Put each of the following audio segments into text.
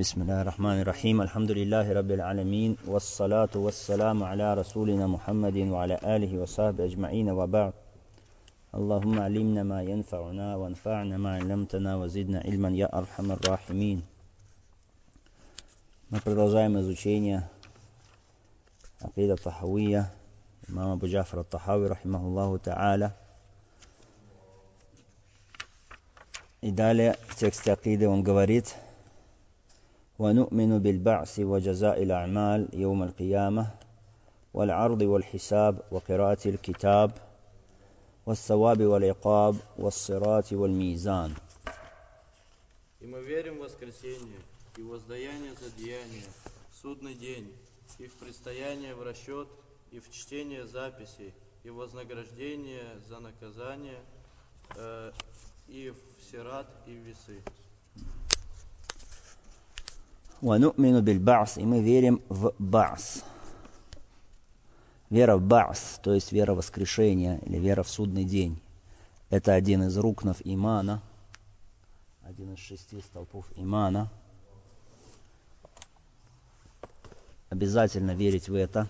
بسم الله الرحمن الرحيم الحمد لله رب العالمين والصلاة والسلام على رسولنا محمد وعلى آله وصحبه أجمعين وبعد اللهم علمنا ما ينفعنا وانفعنا ما علمتنا وزدنا علما يا أرحم الراحمين. Мы продолжаем изучение акида Тахавия имама Абу Джафар ат-Тахави рахимахуллаху та'аля. И далее в тексте акиды он говорит: ونؤمن بالبعث وجزاء الأعمال يوم القيامة والعرض والحساب وقراءة الكتاب والثواب والعقاب والصراط والميزان. И мы верим в воскресение, и воздаяние за деяния, в судный день, и в предстояние в расчет, и в чтение записей, и в вознаграждение за наказание, и в сират, и в весы. وَنُؤْمِنُ بِالْبَعْثِ, и мы верим в ба'с. Вера в ба'с, то есть вера в воскрешение или вера в судный день. Это один из рукнов имана, один из 6 столпов имана. Обязательно верить в это.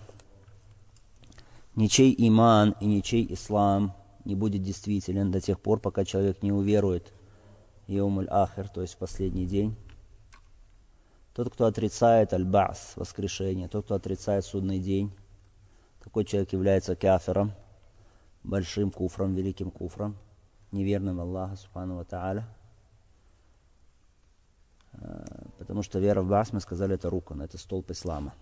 Ничей иман и ничей ислам не будет действителен до тех пор, пока человек не уверует в Йаумуль Ахир, то есть в последний день. Тот, кто отрицает аль-ба'с, воскрешение, тот, кто отрицает судный день, такой человек является кафиром, большим куфром, великим куфром, неверным Аллаху субхану ва та'аля. Потому что вера в ба'с, мы сказали, это рукан, это столб ислама.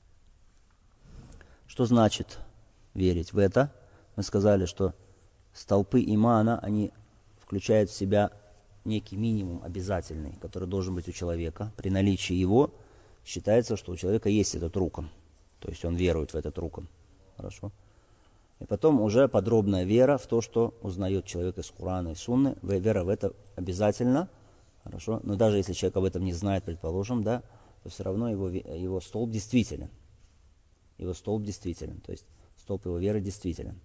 Что значит верить в это? Мы сказали, что столпы имана, они включают в себя некий минимум обязательный, который должен быть у человека. При наличии его считается, что у человека есть этот рукан. То есть он верует в этот рукан. Хорошо. И потом уже подробная вера в то, что узнает человек из Курана и Сунны. Вера в это обязательно. Хорошо. Но даже если человек об этом не знает, предположим, да, то все равно его столб действителен. Его столб действителен. То есть столб его веры действителен.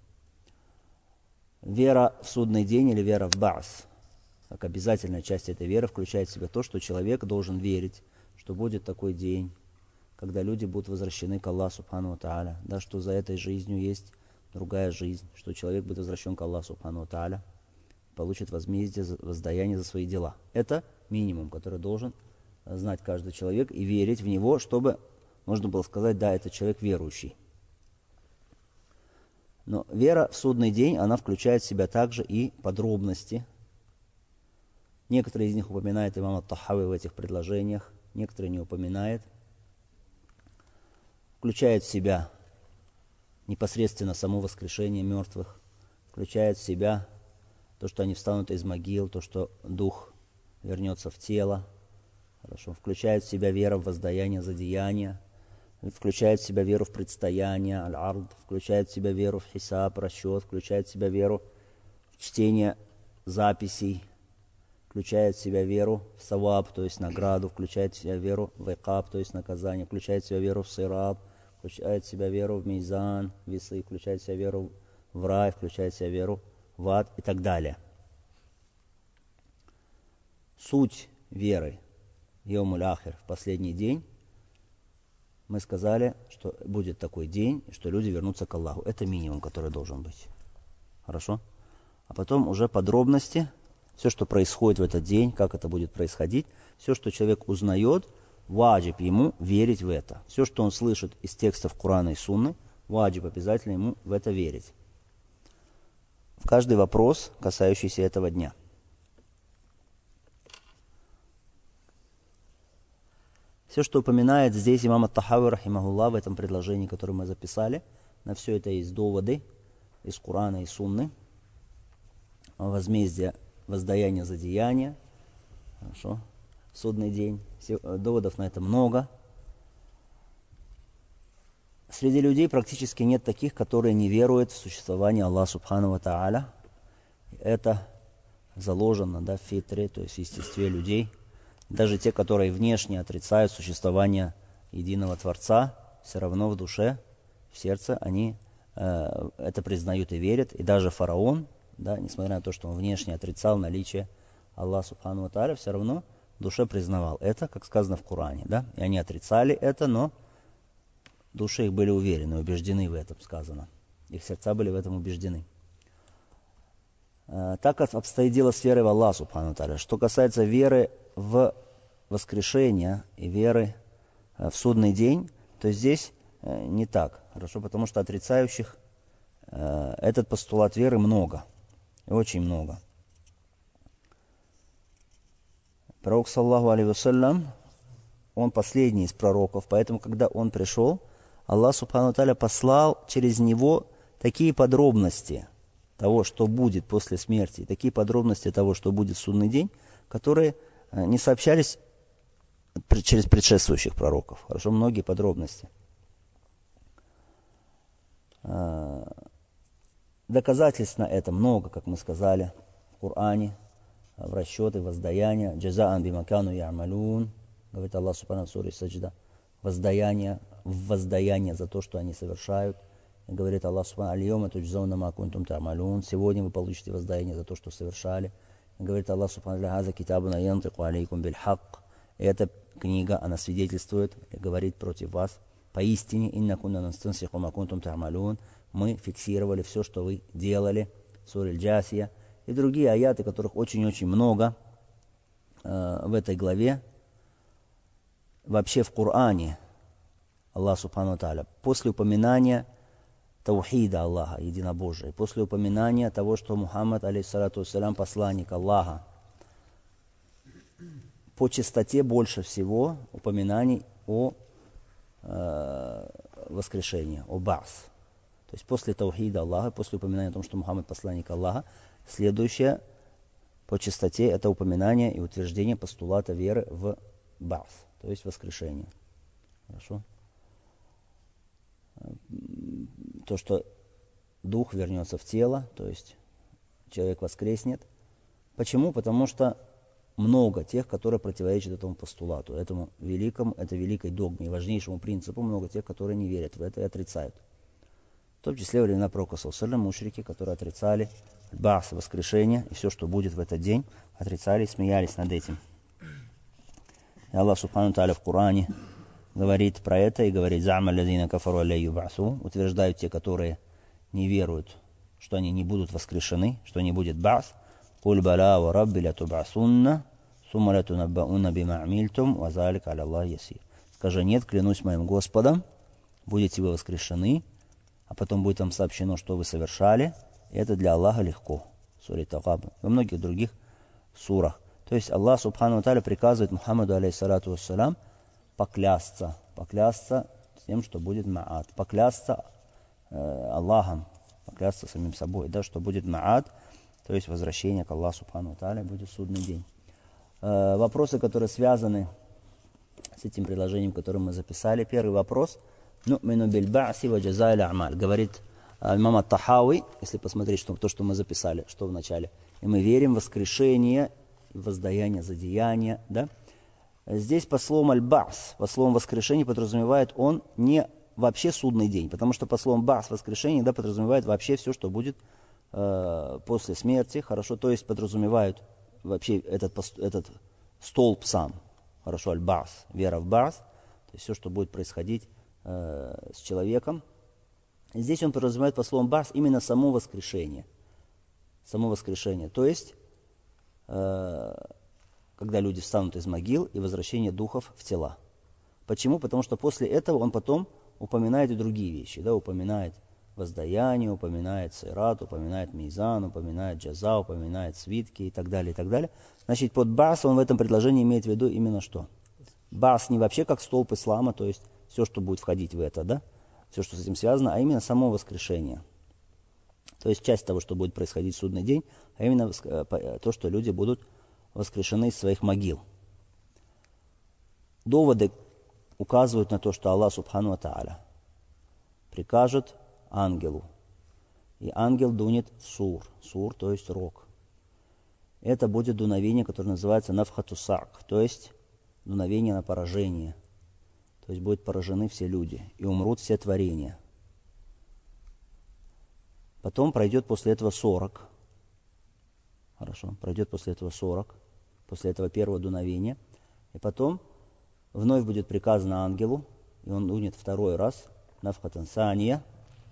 Вера в судный день или вера в ба'с, как обязательная часть этой веры, включает в себя то, что человек должен верить, что будет такой день, когда люди будут возвращены к Аллаху субхану ва та'аля, да, что за этой жизнью есть другая жизнь, что человек будет возвращен к Аллаху субхану ва та'аля, получит возмездие, воздаяние за свои дела. Это минимум, который должен знать каждый человек и верить в него, чтобы можно было сказать: да, это человек верующий. Но вера в судный день, она включает в себя также и подробности. Некоторые из них упоминает имам ат-Тахави в этих предложениях, некоторые не упоминает. Включает в себя непосредственно само воскрешение мертвых, включает в себя то, что они встанут из могил, то, что дух вернется в тело. Хорошо. Включает в себя вера в воздаяние за деяния, включает в себя веру в предстояние, аль-ард, включает в себя веру в хисаб, расчет, включает в себя веру в чтение записей, включает в себя веру в саваб, то есть награду, включает в себя веру в икаб, то есть наказание, включает в себя веру в сираб, включает в себя веру в мизан, весы, включает в себя веру в рай, включает в себя веру в ад и так далее. Суть веры в Йаумуль Ахир, в последний день, мы сказали, что будет такой день, что люди вернутся к Аллаху. Это минимум, который должен быть. Хорошо? А потом уже подробности. Все, что происходит в этот день, как это будет происходить, все, что человек узнает, ваджиб ему верить в это. Все, что он слышит из текстов Курана и Сунны, ваджиб обязательно ему в это верить. В каждый вопрос, касающийся этого дня. Все, что упоминает здесь имам ат-Тахави рахимахуллах в этом предложении, которое мы записали, на все это есть доводы из Курана и Сунны. Возмездие, воздаяние за деяния, хорошо, судный день. Доводов на это много. Среди людей практически нет таких, которые не веруют в существование Аллаха субхану ва та'аля. Это заложено, да, в фитре, то есть в естестве людей. Даже те, которые внешне отрицают существование единого Творца, все равно в душе, в сердце они это признают и верят. И даже фараон, да, несмотря на то, что он внешне отрицал наличие Аллаха субхану ва та'аля, все равно в душе признавал это, как сказано в Коране, да? И они отрицали это, но в душе их были уверены, убеждены в этом, сказано. Их сердца были в этом убеждены. Так как обстоит дело с верой в Аллаха, субхану тааля. Что касается веры в воскрешение и веры в судный день, то здесь не так. Хорошо, потому что отрицающих этот постулат веры много. И очень много. Пророк, саллаху алейхи вассалям, он последний из пророков, поэтому, когда он пришел, Аллах, субхану тааля, послал через него такие подробности того, что будет после смерти, такие подробности того, что будет в судный день, которые не сообщались через предшествующих пророков. Хорошо, многие подробности. Доказательств на это много, как мы сказали, в Коране, в расчеты, воздаяния. Джазаан бимакану я'малун, говорит Аллах субхану в суре Саджда. Воздаяние за то, что они совершают. И говорит Аллах субхану: «Аль-йома туджзауна ма кунтум та'малун». Сегодня вы получите воздаяние за то, что совершали. И говорит Аллах субхану: «Хаза китабуна янтику алейкум биль-хак». И эта книга, она свидетельствует и говорит против вас. Поистине, инна кунна настансиху ма кунтум та'малун. Мы фиксировали все, что вы делали. Сура Аль-Джасия. И другие аяты, которых очень-очень много в этой главе. Вообще в Коране Аллах субхану тааля после упоминания таухида Аллаха, единобожия, после упоминания того, что Мухаммад, алейхиссалату вассалям, посланник Аллаха, по частоте больше всего упоминаний о воскрешении, о ба'с. То есть после таухида Аллаха, после упоминания о том, что Мухаммад посланник Аллаха, следующее по частоте это упоминание и утверждение постулата веры в ба'с, то есть воскрешение. Хорошо? То, что дух вернется в тело, то есть человек воскреснет. Почему? Потому что много тех, которые противоречат этому постулату, этому этой великой догме, важнейшему принципу, много тех, которые не верят в это и отрицают. В том числе во времена пророка саллаллаху алейхи ва саллям, мушрики, которые отрицали ба'с, воскрешение, и все, что будет в этот день, отрицали и смеялись над этим. И Аллах субхану тааля в Коране говорит про это и говорит: «За'ма аллазина кафару алля юб'асу», утверждают те, которые не веруют, что они не будут воскрешены, что не будет ба'с. «Куль бала ва рабби ля туб'асунна, сумма ля тунаббаунна бима амильтум, ва залик аля Аллах ясир». Скажи: нет, клянусь моим Господом, будете вы воскрешены, а потом будет вам сообщено, что вы совершали, и это для Аллаха легко. Сура Тагаб, во многих других сурах. То есть Аллах субхану тааля приказывает Мухаммаду, алейхиссалату вассалям, поклясться тем, что будет ма'ад, поклясться Аллахом, поклясться самим собой, да, что будет ма'ад, то есть возвращение к Аллаху субхану тааля будет в судный день. Вопросы, которые связаны с этим предложением, которое мы записали. Первый вопрос: «Ну'мину биль ба'си ва джаза'i аль-а'маль». Говорит имам ат-Тахави, если посмотреть то, что мы записали, что в начале. И мы верим в воскрешение, в воздаяние за деяния, да? Здесь по словам аль-ба'с, по словам воскрешение подразумевает он не вообще судный день, потому что по словам ба'с, воскрешение, да, подразумевает вообще все, что будет после смерти, хорошо, то есть подразумевают вообще этот столб сам, хорошо, аль-ба'с, вера в ба'с, то есть все, что будет происходить с человеком. Здесь он подразумевает по словам ба'с именно само воскрешение, то есть когда люди встанут из могил и возвращение духов в тела. Почему? Потому что после этого он потом упоминает и другие вещи. Да? Упоминает воздаяние, упоминает сират, упоминает мизан, упоминает джаза, упоминает свитки и так далее, и так далее. Значит, под ба'с он в этом предложении имеет в виду именно что? Ба'с не вообще как столб ислама, то есть все, что будет входить в это, да? Все, что с этим связано, а именно само воскрешение. То есть часть того, что будет происходить в судный день, а именно то, что люди будут воскрешены из своих могил. Доводы указывают на то, что Аллах субхану тааля прикажет ангелу, и ангел дунет сур, то есть рог. Это будет дуновение, которое называется нафхату сак, то есть дуновение на поражение. То есть будут поражены все люди, и умрут все творения. Потом пройдет после этого 40. Хорошо, пройдет после этого 40, после этого первого дуновения. И потом вновь будет приказано ангелу, и он дунет второй раз, нафхатан сания.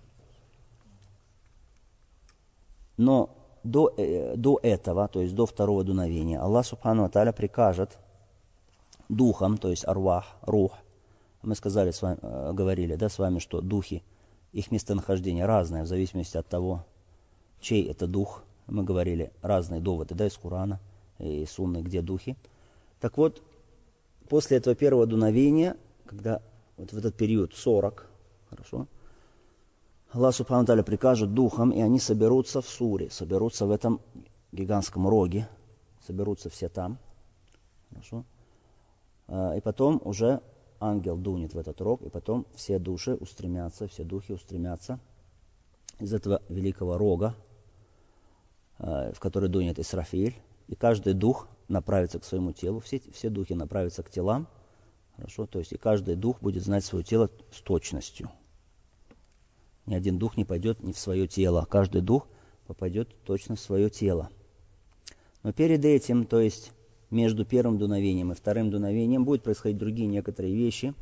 Но до этого, то есть до второго дуновения, Аллах Субхану ва Тааля прикажет духам, то есть арвах, рух. Мы сказали с вами, говорили, да, с вами, что духи, их местонахождение разное в зависимости от того, чей это дух. Мы говорили разные доводы, да, из Корана и из Сунны, где духи. Так вот, после этого первого дуновения, когда вот в этот период 40, хорошо, Аллах Субхану Тааля прикажет духам, и они соберутся в суре, соберутся в этом гигантском роге, соберутся все там, хорошо. И потом уже ангел дунет в этот рог, и потом все души устремятся, все духи устремятся из этого великого рога, в который дунет Исрафиль, и каждый дух направится к своему телу, все духи направятся к телам, хорошо, то есть и каждый дух будет знать свое тело с точностью. Ни один дух не пойдет не в свое тело, каждый дух попадет точно в свое тело. Но перед этим, то есть между первым дуновением и вторым дуновением, будут происходить другие некоторые вещи,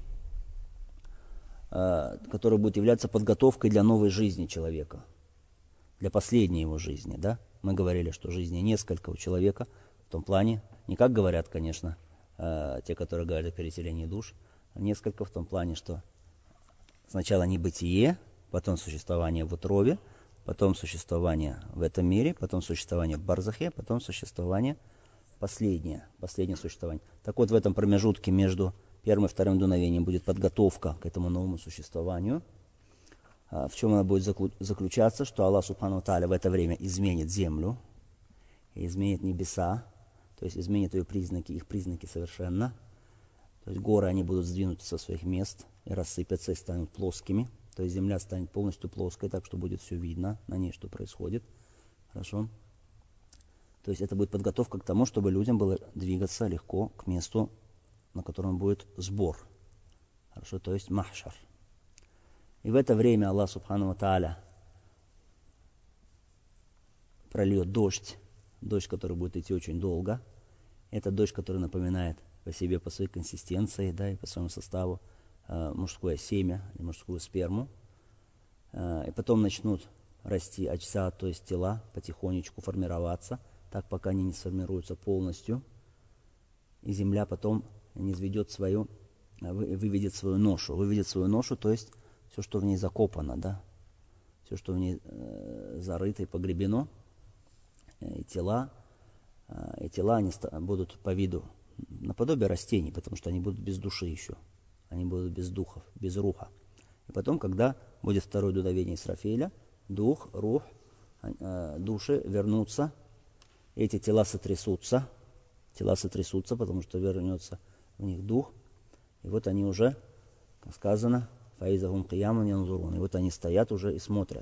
которые будут являться подготовкой для новой жизни человека, для последней его жизни, да? Мы говорили, что жизни несколько у человека, в том плане, не как говорят, конечно, те, которые говорят о переселении душ, а несколько в том плане, что сначала небытие, потом существование в утробе, потом существование в этом мире, потом существование в барзахе, потом существование последнее существование. Так вот, в этом промежутке между первым и вторым дуновением будет подготовка к этому новому существованию. В чем она будет заключаться? Что Аллах Субхану ва Тааля в это время изменит землю, изменит небеса, то есть изменит их признаки совершенно. То есть горы, они будут сдвинуты со своих мест и рассыпятся, и станут плоскими. То есть земля станет полностью плоской, так что будет все видно на ней, что происходит. Хорошо? То есть это будет подготовка к тому, чтобы людям было двигаться легко к месту, на котором будет сбор. Хорошо? То есть махшар. И в это время Аллах Субхану ва Тааля прольет дождь, который будет идти очень долго. Это дождь, который напоминает по себе, по своей консистенции, да, и по своему составу мужское семя или мужскую сперму. И потом начнут расти аджса, то есть тела, потихонечку формироваться, так пока они не сформируются полностью. И земля потом выведет свою ношу, то есть все, что в ней закопано, да, все, что в ней зарыто и погребено, и тела они будут по виду наподобие растений, потому что они будут без души еще, они будут без духов, без руха. И потом, когда будет второе дуновение Исрафиля, дух, рух, души вернутся, эти тела сотрясутся, потому что вернется в них дух, и вот они уже, как сказано, фаизахум киямун янзурун, и вот они стоят уже и смотрят.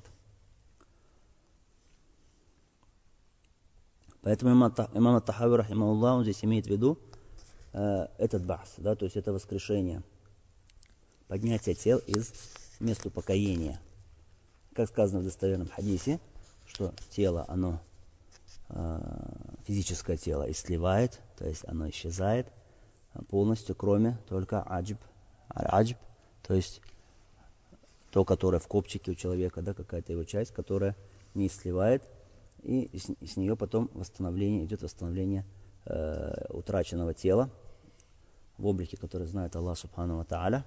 Поэтому имам ат-Тахави, рахимахуллах, он здесь имеет в виду этот бахс, да, то есть это воскрешение, поднятие тел из места упокоения. Как сказано в достоверном хадисе, что тело, оно, физическое тело, исливает, то есть оно исчезает полностью, кроме только аджб, то есть то, которое в копчике у человека, да, какая-то его часть, которая не сливает, и с нее потом идет восстановление утраченного тела в облике, который знает Аллах Субхану ва Тааля.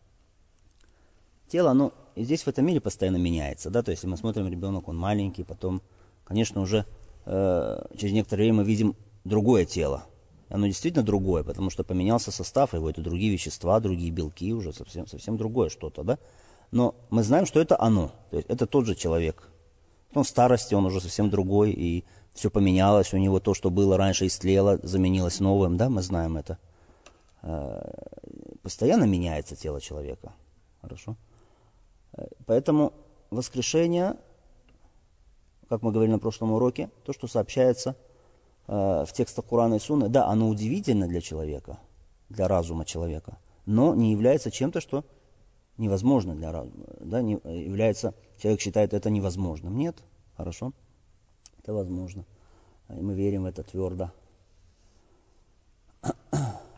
Тело, оно здесь в этом мире постоянно меняется, да, то есть если мы смотрим, ребенок, он маленький, потом, конечно, уже через некоторое время мы видим другое тело. Оно действительно другое, потому что поменялся состав его, это другие вещества, другие белки, уже совсем другое что-то, да. Но мы знаем, что это оно, то есть это тот же человек. В старости он уже совсем другой, и все поменялось, у него то, что было раньше истлело, заменилось новым, да, мы знаем это. Постоянно меняется тело человека, хорошо. Поэтому воскрешение, как мы говорили на прошлом уроке, то, что сообщается в текстах Корана и Сунны, да, оно удивительно для человека, для разума человека, но не является чем-то, что невозможно для разума, да, человек считает это невозможным. Нет, хорошо, это возможно, и мы верим в это твердо.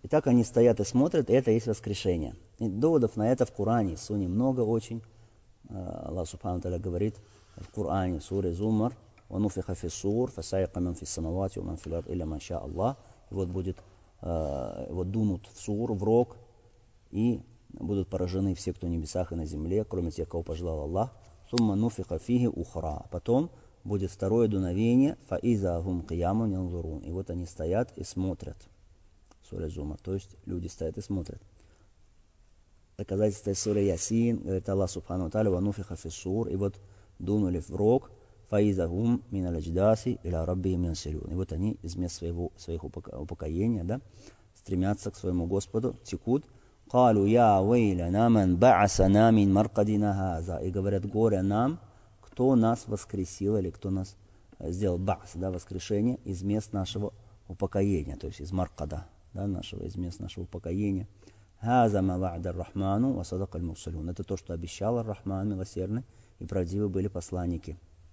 так они стоят и смотрят, и это есть воскрешение. И доводов на это в Коране, в Сунне много очень. Аллах Субхану Тааля говорит в Коране, суре Зумар, «Вануфиха фи сур, фасайка ман фи самавати, ман фи лард, илля ман ша Аллах». И вот дунут в сур, в рог, и будут поражены все, кто в небесах и на земле, кроме тех, кого пожелал Аллах. «Сумма нуфиха фихи ухра». Потом будет второе дуновение, «Фаиза гум киямун янзурун». И вот они стоят и смотрят. Сура Зумар, то есть люди стоят и смотрят. Доказательство из сура Ясин, говорит Аллах Субхану Тааля, «Вануфиха фи сур». И вот дунули в рог, «Фаиза гум мин аль-адждаси иля раббихим янсилюн». И вот они из мест своих упокоения, да, стремятся к своему Господу, текут. «Калу я вейляна ман ба'асана мин маркадина хаза». И говорят, горе нам, кто нас воскресил, или кто нас сделал ба'с, да, воскрешение из мест нашего упокоения, то есть из маркада, да, из мест нашего упокоения. «Хаза ма ва'да ар-Рахману ва садака аль-Мурсалюн». Это то, что обещал ар-Рахман, милосердный, и правдивы были посланники.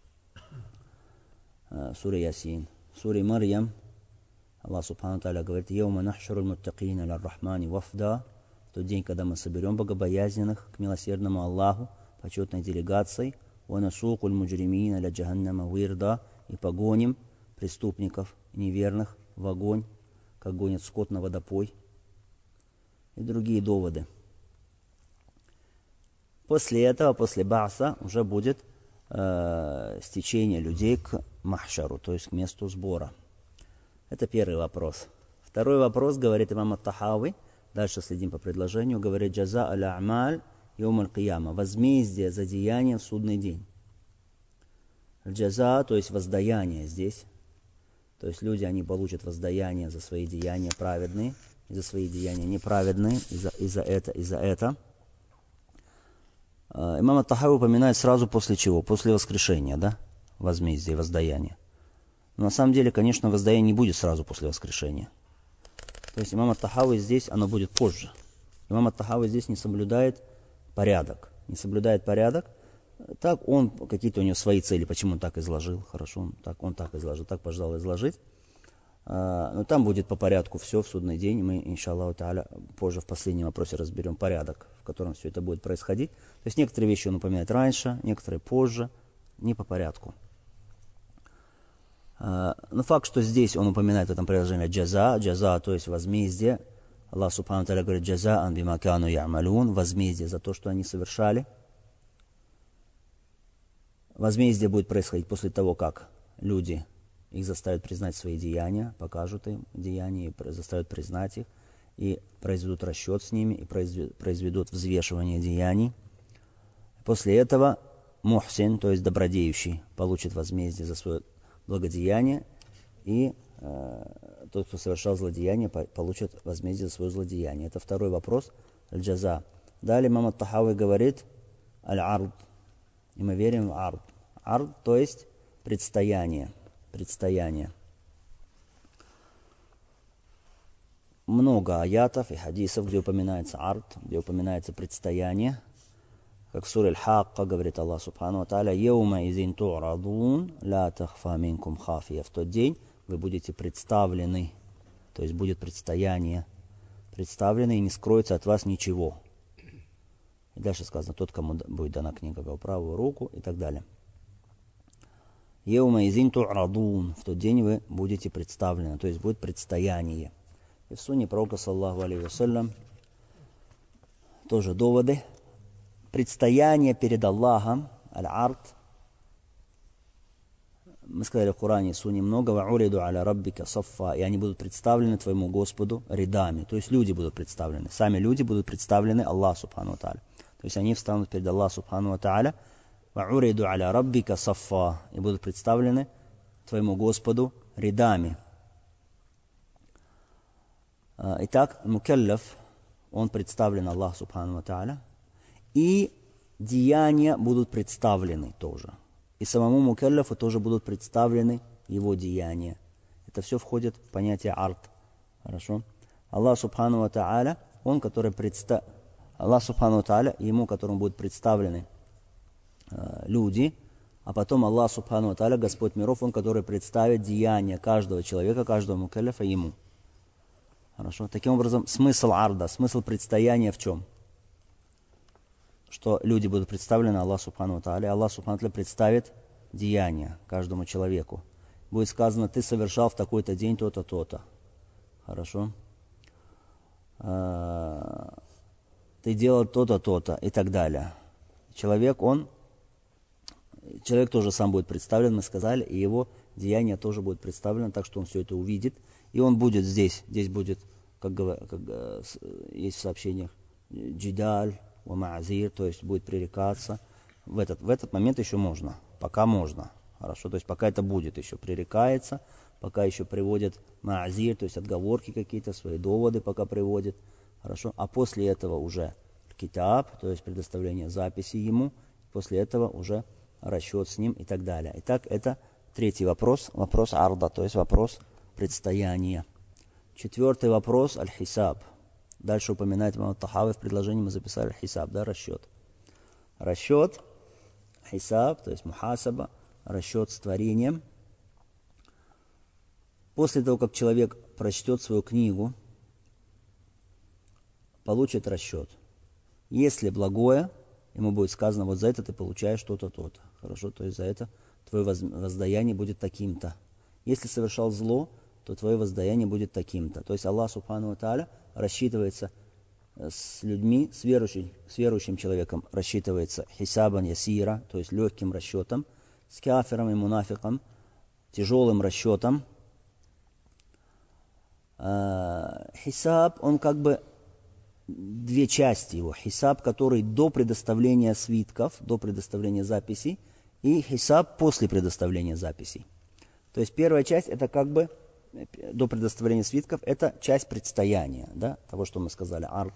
Сура Ясин. Сура Марьям. Аллах Субхану Тааля говорит, «Яума нахшуру аль-муттакина ля-ар-Рахмани вафда». В тот день, когда мы соберем богобоязненных к милосердному Аллаху почетной делегацией, «Ва насуку аль-муджримина ля-джаханнама вирда». И погоним преступников, неверных в огонь, как гонят скот на водопой. И другие доводы. После этого, после Ба'са, уже будет стечение людей к махшару, то есть к месту сбора. Это первый вопрос. Второй вопрос, говорит имам ат-Тахави, дальше следим по предложению, говорит, «Джаза аль-А'маль йом аль-Кияма». Возмездие за деяние в судный день. Джаза, то есть воздаяние здесь. То есть люди, они получат воздаяние за свои деяния праведные, и за свои деяния неправедные, и за это. Имам ат-Тахави упоминает сразу после чего? После воскрешения, да? Возмездие, воздаяние. Но на самом деле, конечно, воздаяние не будет сразу после воскрешения. То есть имам ат-Тахави здесь, оно будет позже. Имам ат-Тахави здесь не соблюдает порядок. Так он, какие-то у него свои цели, почему он так изложил, хорошо, он так изложил, так пожелал изложить. Но там будет по порядку все в судный день. Мы, иншаллаху тааля, позже в последнем вопросе разберем порядок, в котором все это будет происходить. То есть некоторые вещи он упоминает раньше, некоторые позже, не по порядку. Но факт, что здесь он упоминает в этом предложении джаза, то есть возмездие. Аллах Субхану тааля говорит, джазаан бима кану я'малун, возмездие за то, что они совершали. Возмездие будет происходить после того, как люди их заставят признать свои деяния, покажут им деяния, и заставят признать их, и произведут расчет с ними, и произведут взвешивание деяний. После этого мухсин, то есть добродеющий, получит возмездие за свое благодеяние, и тот, кто совершал злодеяние, получит возмездие за свое злодеяние. Это второй вопрос, аль-джаза. Далее имам ат-Тахави говорит, аль-ард, и мы верим в ард. Ард, то есть предстояние. Много аятов и хадисов, где упоминается ард, где упоминается предстояние. Как в суре Аль-Хакка говорит Аллах Субхану ва Тааля, «Яума изин ту'радун, ла тахфа минкум хафия». В тот день вы будете представлены, то есть будет предстояние, представлены, и не скроется от вас ничего. И дальше сказано, тот, кому будет дана книга по правую руку, и так далее. «Яума изин ту'радун». В тот день вы будете представлены, то есть будет предстояние. И в сунне пророка, саллаллаху алейхи вассалям, тоже доводы. Предстояние перед Аллахом, аль-ард. Мы сказали в Коране, в сунне много, «Вa'уриду аля раббика саффа», и они будут представлены твоему Господу рядами. То есть люди будут представлены. Сами люди будут представлены Аллаху Субхану ва Тааля. То есть они встанут перед Аллахом Субхану ва Тааля, «Вa'уриду аля раббика саффа», и будут представлены твоему Господу рядами. Итак, мукаллаф, он представлен Аллаху Субхану ва Тааля, и деяния будут представлены тоже. И самому мукаллафу тоже будут представлены его деяния. Это все входит в понятие ард. Хорошо? Аллах Субхану ва Тааля, он, который Аллах Субхану ва Тааля, ему, которому будут представлены люди, а потом Аллах Субхану ва Тааля, Господь миров, он, который представит деяния каждого человека, каждого мукаллафа ему. Хорошо. Таким образом, смысл арда, смысл предстояния в чем? Что люди будут представлены Аллаху Субхану ва Тааля. Аллах Субхану ва Тааля представит деяния каждому человеку. Будет сказано, ты совершал в такой-то день то-то, то-то. Хорошо. Ты делал то-то, то-то и так далее. Человек тоже сам будет представлен, мы сказали, и его деяние тоже будет представлено, так что он все это увидит. И он будет здесь будет, как есть в сообщениях, джидаль, маазир, то есть будет пререкаться. В этот момент еще можно, пока можно. Хорошо, то есть пока это будет еще пререкается, пока еще приводят маазир, то есть отговорки какие-то, свои доводы пока приводит. Хорошо, а после этого уже китаб, то есть предоставление записи ему, после этого уже расчет с ним и так далее. Итак, это третий вопрос, вопрос арда, то есть вопрос предстояния. Четвертый вопрос, аль-хисаб. Дальше упоминает имам Тахави, в предложении мы записали аль-хисаб, да, расчет. Расчет, хисаб, то есть мухасаба, расчет с творением. После того, как человек прочтет свою книгу, получит расчет. Если благое, ему будет сказано, вот за это ты получаешь то-то, то-то. Хорошо, то есть за это твое воздаяние будет таким-то. Если совершал зло, то твое воздаяние будет таким-то. То есть Аллах Субхану ва Тааля рассчитывается с людьми, с верующим человеком рассчитывается хисабан ясира, то есть легким расчетом, с кафиром и мунафиком, тяжелым расчетом. Хисаб, он как бы две части его. Хисаб, который до предоставления свитков, до предоставления записей, и хисаб после предоставления записей. То есть первая часть, это как бы до предоставления свитков, это часть предстояния, да, того, что мы сказали, арк.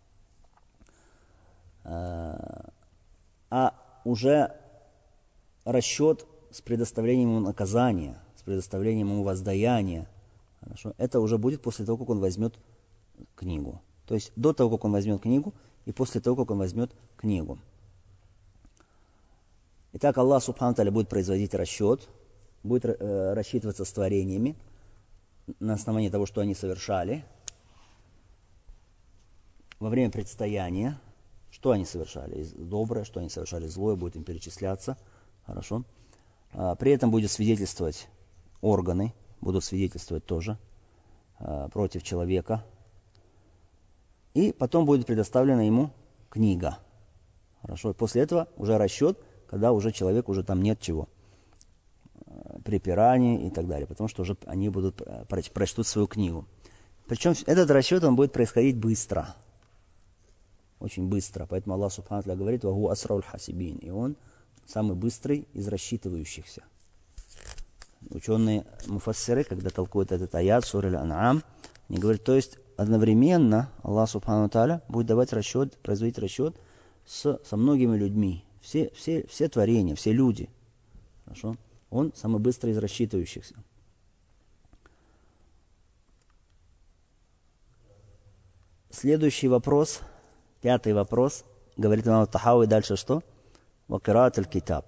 А уже расчет с предоставлением ему наказания, с предоставлением ему воздаяния, хорошо, это уже будет после того, как он возьмет книгу. То есть до того, как он возьмет книгу, и после того, как он возьмет книгу. Итак, Аллах Субхану ва Тааля будет производить расчет, будет рассчитываться с творениями на основании того, что они совершали во время предстояния, что они совершали доброе, что они совершали злое, будет им перечисляться. Хорошо. При этом будет свидетельствовать органы, будут свидетельствовать тоже против человека. И потом будет предоставлена ему книга. Хорошо. И после этого уже расчет, когда уже человек, уже там нет чего. Припираний и так далее. Потому что уже они будут прочтут свою книгу. Причем этот расчет, он будет происходить быстро. Очень быстро. Поэтому Аллах Субхану ва Тааля говорит, «Ваху асрауль хасибин». И он самый быстрый из рассчитывающихся. Ученые муфассиры, когда толкуют этот аят, сура Аль-Ан'ам, они говорят, то есть одновременно Аллах Субхану ва Тааля будет давать расчет, производить расчет со многими людьми. Все творения, все люди. Хорошо? Он самый быстрый из рассчитывающихся. Следующий вопрос, пятый вопрос, говорит имам Тахави дальше что? Вакираат аль-китаб.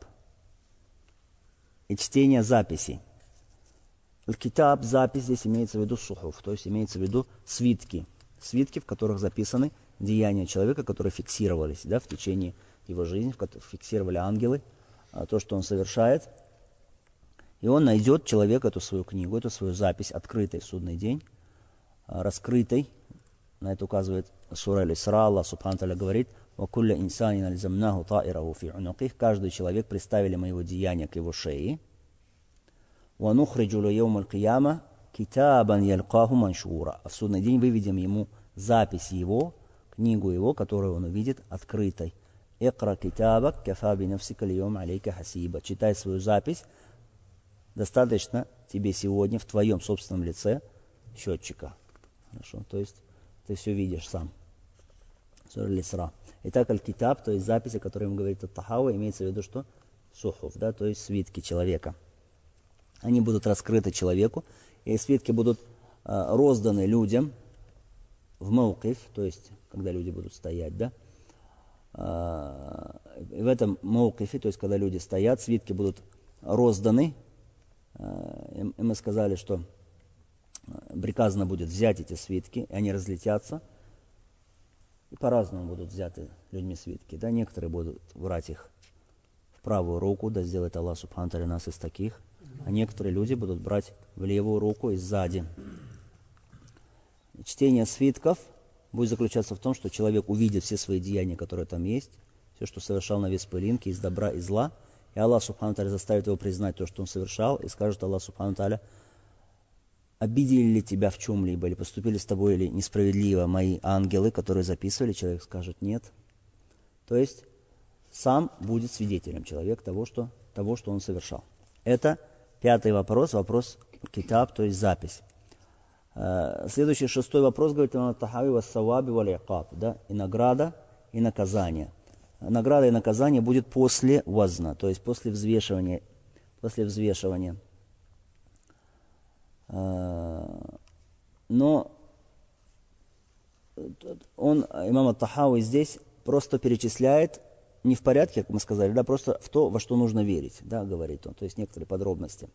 И чтение записей. Аль-китаб, запись, здесь имеется в виду сухуф, то есть имеется в виду свитки. Свитки, в которых записаны деяния человека, которые фиксировались, да, в течение его жизни, в которых фиксировали ангелы, то, что он совершает. И он найдет, человек, эту свою книгу, эту свою запись, открытой в судный день, раскрытой. На это указывает сура Аль-Исра. Аллах Субхану ва Тааля говорит, «Вакулля инсанин альзамнаху таираху фи унуких». Каждый человек представили мы его деяния к его шее. «Ванухриджу лу яум аль-кияма китабан ялькаху маншура». А в судный день выведем ему запись его, книгу его, которую он увидит открытой. «Икра китабак кафа би нафсика льяум алейка хасиба». Читай свою запись. Достаточно тебе сегодня в твоем собственном лице счетчика. Хорошо, то есть ты все видишь сам. Сура Аль-Исра. Итак, аль-китаб, то есть записи, о которой ему говорит Ат-Тахави, имеется в виду что? Сухуф, да, то есть свитки человека. Они будут раскрыты человеку, и свитки будут розданы людям в маукиф, то есть когда люди будут стоять, да. В этом маукифе, то есть когда люди стоят, свитки будут розданы. И мы сказали, что приказано будет взять эти свитки, и они разлетятся, и по-разному будут взяты людьми свитки. Да? Некоторые будут брать их в правую руку, да сделает Аллах Субхану Тааля нас из таких, а некоторые люди будут брать в левую руку и сзади. Чтение свитков будет заключаться в том, что человек увидит все свои деяния, которые там есть, все, что совершал на вес пылинки, из добра и зла, и Аллах Субхану Тааля заставит его признать то, что он совершал, и скажет Аллах Субхану Тааля: обидели ли тебя в чем-либо, или поступили с тобой или несправедливо мои ангелы, которые записывали? Человек скажет нет. То есть сам будет свидетелем человек того, что он совершал. Это 5-й вопрос, вопрос китаб, то есть запись. Следующий 6-й вопрос говорит имам ат-Тахави: вассаваби валь-икаб, да, и награда, и наказание. Награда и наказание будет после вазна, то есть после взвешивания. Но имам ат-Тахави здесь просто перечисляет не в порядке, как мы сказали, да, просто в то, во что нужно верить, да, говорит он, то есть некоторые подробности.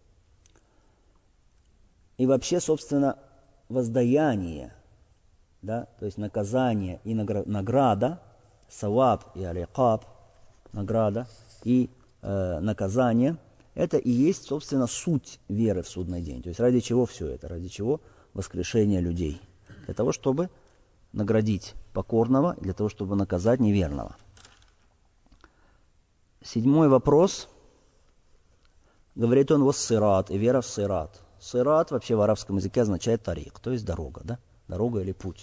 И вообще, собственно, воздаяние, да, то есть наказание и награда, саваб и аль-икаб, награда и наказание, это и есть, собственно, суть веры в судный день. То есть ради чего все это? Ради чего воскрешение людей? Для того, чтобы наградить покорного, для того, чтобы наказать неверного. 7-й вопрос. Говорит он: воссират, и вера в сират. Сират вообще в арабском языке означает тарик, то есть дорога, да? Дорога или путь.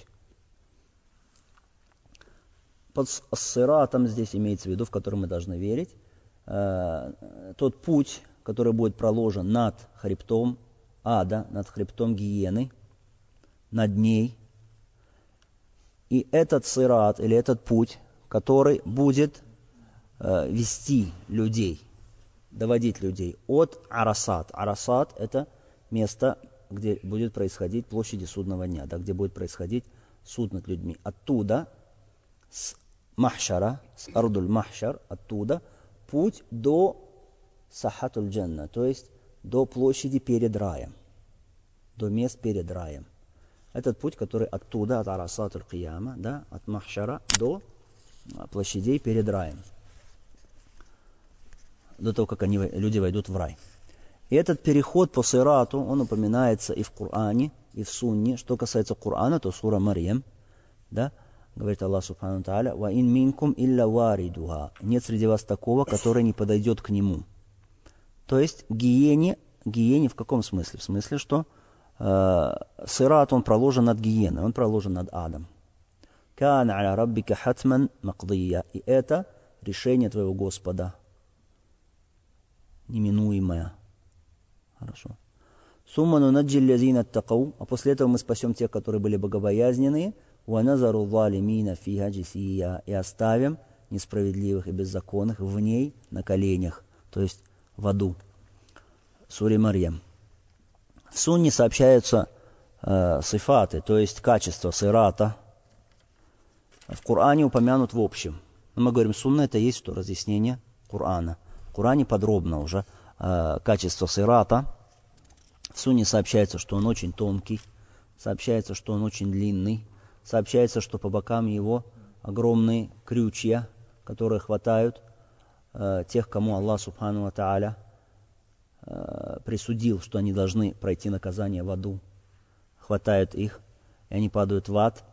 Под сиратом здесь имеется в виду, в который мы должны верить, тот путь, который будет проложен над хребтом ада, над хребтом гиены, над ней. И этот сират, или этот путь, который будет вести людей, доводить людей от Арасат. Арасат – это место, где будет происходить площади судного дня, да, где будет происходить суд над людьми. Оттуда, с Махшара, с Ардуль Махшар, оттуда путь до Сахатуль Джанна, то есть до площади перед раем, до мест перед раем. Этот путь, который оттуда, от Арасатуль Кияма, да, от Махшара до площадей перед раем, до того, как люди войдут в рай. И этот переход по сирату, он упоминается и в Коране, и в Сунне. Что касается Корана, то сура Марьям, да, говорит Аллах Субхану Тааля: «Ва ин минкум илля варидуха». Нет среди вас такого, который не подойдет к нему. То есть гиене в каком смысле? В смысле, что сират, он проложен над гиеной, он проложен над адом. «Кан аля раббика хатман мақдия». И это решение твоего Господа, неминуемое. Хорошо. «Сумма нунаджи лязина аттакау». А после этого мы спасем тех, которые были богобоязненные. «Ва назару залимина фиха джисия». И оставим несправедливых и беззаконных в ней на коленях, то есть в аду. Суре Марьям. В Сунне сообщаются сифаты, то есть качества сирата. В Коране упомянут в общем. Но мы говорим, сунна — это есть что? Разъяснение Корана. В Коране подробно уже качество сирата. В Сунне сообщается, что он очень тонкий, сообщается, что он очень длинный, сообщается, что по бокам его огромные крючья, которые хватают тех, кому Аллах Субхану ва Тааля присудил, что они должны пройти наказание в аду. Хватают их, и они падают в ад.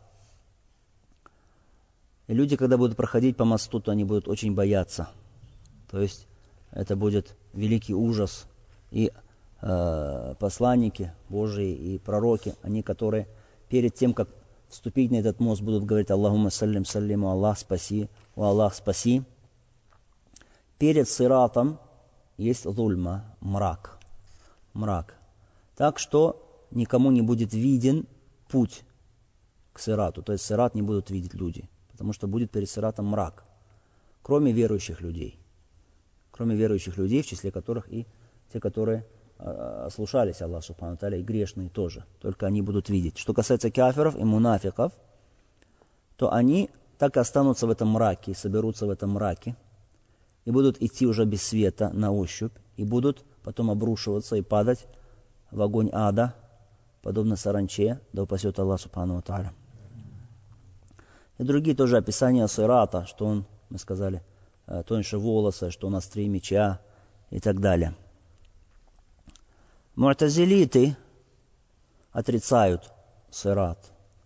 И люди, когда будут проходить по мосту, то они будут очень бояться. То есть это будет великий ужас. И посланники Божии и пророки, они, которые перед тем, как вступить на этот мост, будут говорить: «Аллахумма саллим саллиму», «Аллах спаси», «О Аллах спаси». Перед сиратом есть зульма, мрак. Так что никому не будет виден путь к сирату. То есть сират не будут видеть люди, потому что будет перед сиратом мрак. Кроме верующих людей. Кроме верующих людей, в числе которых и те, которые ослушались Аллаха Субхану Тааля, и грешные тоже. Только они будут видеть. Что касается кафиров и мунафиков, то они так и останутся в этом мраке, и соберутся в этом мраке, и будут идти уже без света на ощупь, и будут потом обрушиваться и падать в огонь ада, подобно саранче, да упасет Аллах субхану ва тааля. И другие тоже описания сирата, что он, мы сказали, тоньше волоса, что он острее меча и так далее. Му'тазилиты отрицают сират.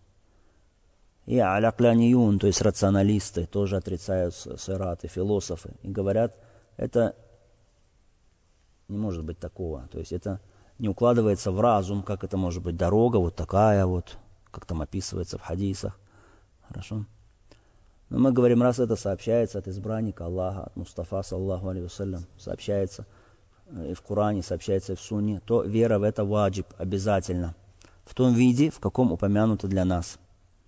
И алякляньюн, то есть рационалисты, тоже отрицают сират, и философы. И говорят, это не может быть такого. То есть это не укладывается в разум, как это может быть дорога вот такая вот, как там описывается в хадисах. Хорошо? Но мы говорим, раз это сообщается от избранника Аллаха, от Мустафа, саллаху алейхи вассалям, сообщается и в Коране, сообщается и в Сунне, то вера в это ваджиб, обязательно. В том виде, в каком упомянуто для нас.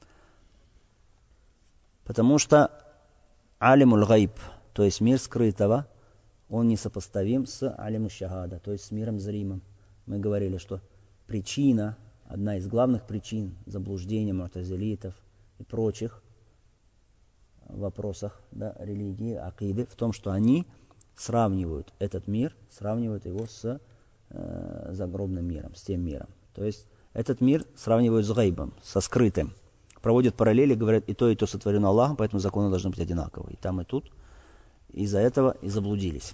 Потому что алимуль гайб, то есть мир скрытого, он несопоставим с алимуль шахада, то есть с миром зримым. Мы говорили, что причина, одна из главных причин заблуждения му'тазилитов и прочих в вопросах религии, акиды, в том, что они сравнивают этот мир, сравнивают его с загробным миром, с тем миром. То есть этот мир сравнивают с гайбом, со скрытым. Проводят параллели, говорят, и то сотворено Аллахом, поэтому законы должны быть одинаковые. И там, и тут. Из-за этого и заблудились.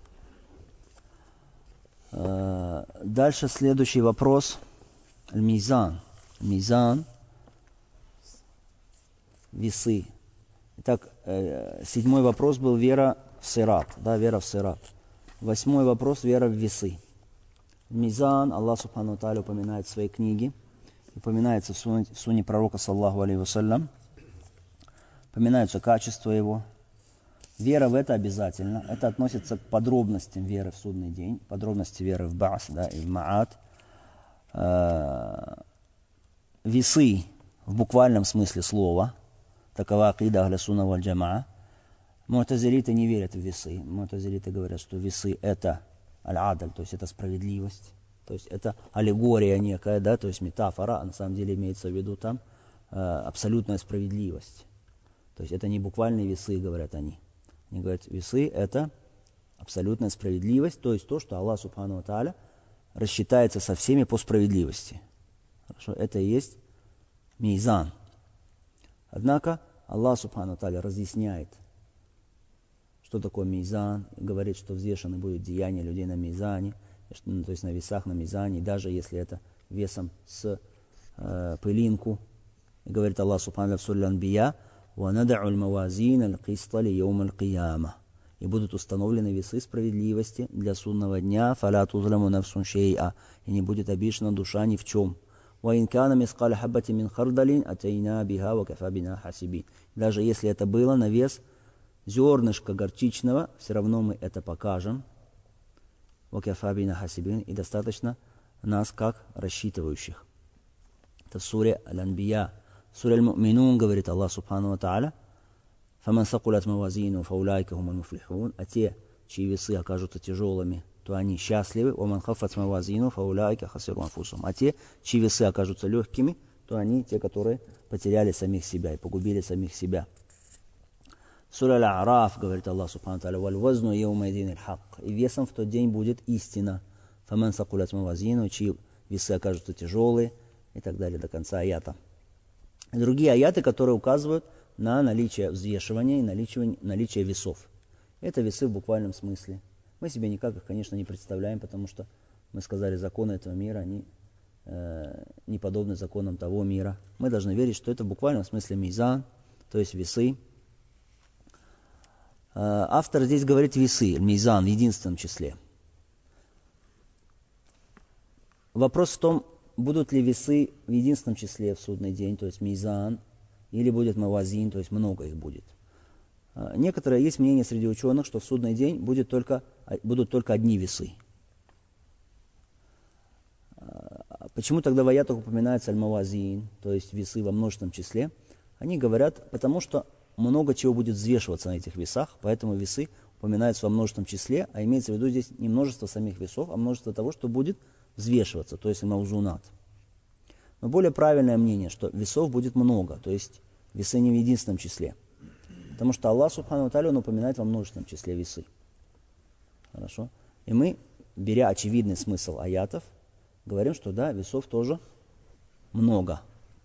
Дальше следующий вопрос. Аль-Мизан. Мизан. Весы. Итак, 7-й вопрос был вера в сират. Да, вера в сират. 8-й вопрос вера в весы. Мизан, Аллах субхану ва тааля упоминает в своей книге. Упоминается в сунне пророка, саллаху алейхи вассалям. Упоминаются качества его. Вера в это обязательно. Это относится к подробностям веры в судный день, подробности веры в ба'с, да, и в ма'ад. Весы в буквальном смысле слова. Такова акида ахля сунна валь джамаа. Му'тазилиты не верят в весы. Му'тазилиты говорят, что весы это аль-адаль, то есть это справедливость. То есть это аллегория некая, да, то есть метафора, а на самом деле имеется в виду там абсолютная справедливость. То есть это не буквальные весы, говорят они. Они говорят, весы это абсолютная справедливость, то есть то, что Аллах субхану ва тааля рассчитается со всеми по справедливости. Хорошо, это и есть мизан. Однако Аллах субхану ва тааля разъясняет, что такое мизан, и говорит, что взвешены будут деяния людей на мизане, то есть на весах, на мизане, даже если это весом с пылинку. И говорит Аллах субхану ва тааля в суре Анбия, وَنَدَعُ الْمَوَازِينَ الْقِسْطَ لِيَوْمِ الْقِيَامَةِ. И будут установлены весы справедливости для судного дня, فَلَا تُظْلَمُ نَفْسٌ شَيْئًا. И не будет обижена душа ни в чем. وَإِنْ كَانَ مِثْقَالَ حَبَّةٍ مِنْ خَرْدَلٍ أَتَيْنَا بِهَا وَكَفَى بِنَا حَاسِبِينَ. Даже если это было на вес зернышка горчичного, все равно мы это покажем. وَكَفَى بِنَا حَاسِبِينَ. И достаточно нас как рассчитывающих. Это в суре Аль-Анбия. Сура Аль-Му'минун говорит Аллах субхану ва тааля, فَمَنْ ثَقُلَتْ مَوَازِينُهُ فَأُولَٰئِكَ هُمُ الْمُفْلِحُونَ. А те, чьи весы окажутся тяжелыми, то они счастливы. وَمَنْ خَفَّتْ مَوَازِينُهُ فَأُولَٰئِكَ خَسِرُوا أَنفُسَهُم. А те, чьи весы окажутся легкими, то они те, которые потеряли самих себя и погубили самих себя. Сура Аль-А'раф говорит Аллах субхану ва тааля, وَالْوَزْنُ يَوْمَئِذٍ الْحَقُّ. И весом в тот день будет истина. فَمَنْ ثَقُلَتْ مَوَازِينُهُ. Чьи весы окажутся тяжелые и так далее до конца аята. И другие аяты, которые указывают на наличие взвешивания и наличие весов. Это весы в буквальном смысле. Мы себе никак их, конечно, не представляем, потому что мы сказали, законы этого мира, они не подобны законам того мира. Мы должны верить, что это в буквальном смысле мизан, то есть весы. Автор здесь говорит весы, мизан в единственном числе. Вопрос в том, будут ли весы в единственном числе в судный день, то есть мизан, или будет мавазин, то есть много их будет. Некоторые есть мнение среди ученых, что в судный день будут только одни весы. Почему тогда в аятах упоминается аль-мавазин, то есть весы во множественном числе? Они говорят, потому что много чего будет взвешиваться на этих весах, поэтому весы упоминаются во множественном числе, а имеется в виду здесь не множество самих весов, а множество того, что будет взвешиваться, то есть маузунат. Но более правильное мнение, что весов будет много, то есть весы не в единственном числе. Потому что Аллах субхану ва тааля, он упоминает во множественном числе весы. Хорошо? И мы, беря очевидный смысл аятов, говорим, что да, весов тоже много.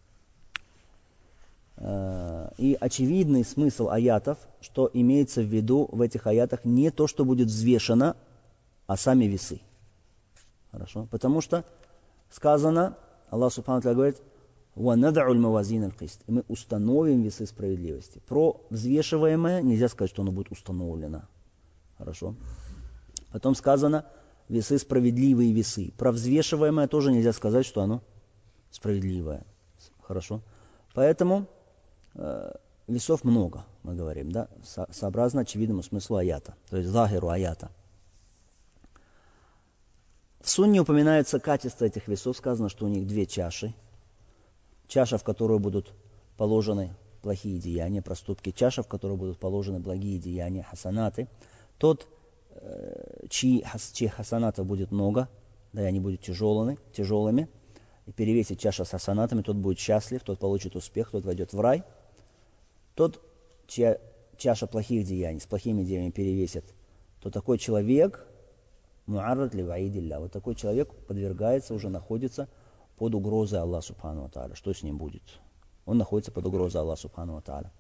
И очевидный смысл аятов, что имеется в виду в этих аятах не то, что будет взвешено, а сами весы. Хорошо? Потому что сказано, Аллах Субхану ва Тааля говорит, وَنَدْعُ الْمَوَازِينَ الْقِسْطِ, и мы установим весы справедливости. Про взвешиваемое нельзя сказать, что оно будет установлено. Хорошо? Потом сказано, весы справедливые весы. Про взвешиваемое тоже нельзя сказать, что оно справедливое. Хорошо? Поэтому весов много, мы говорим, да, сообразно очевидному смыслу аята, то есть захиру аята. В сунне упоминается качество этих весов, сказано, что у них две чаши. Чаша, в которую будут положены плохие деяния, проступки, чаша, в которую будут положены благие деяния, хасанаты. Тот, чьих хасанатов будет много, да, и они будут тяжелыми, и перевесит чаша с хасанатами, тот будет счастлив, тот получит успех, тот войдет в рай. Тот, чья чаша плохих деяний, с плохими деяниями перевесит, то такой человек, муаррад ли ваидилля, вот такой человек подвергается, уже находится под угрозой Аллаха Субхану ва Тааля. Что с ним будет? Он находится под угрозой Аллаха Субхану ва Тааля.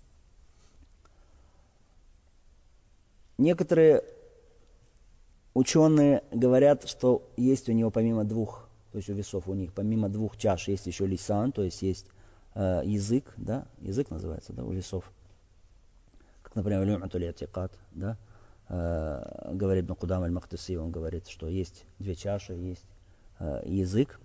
Некоторые ученые говорят, что есть у него помимо двух, то есть у весов у них, помимо двух чаш есть еще лисан, то есть есть язык, да, язык называется, да, у весов. Как, например, лю'матуль и'тикад, да, говорит Ибн Кудам аль-Мақдиси, он говорит, что есть две чаши, есть язык.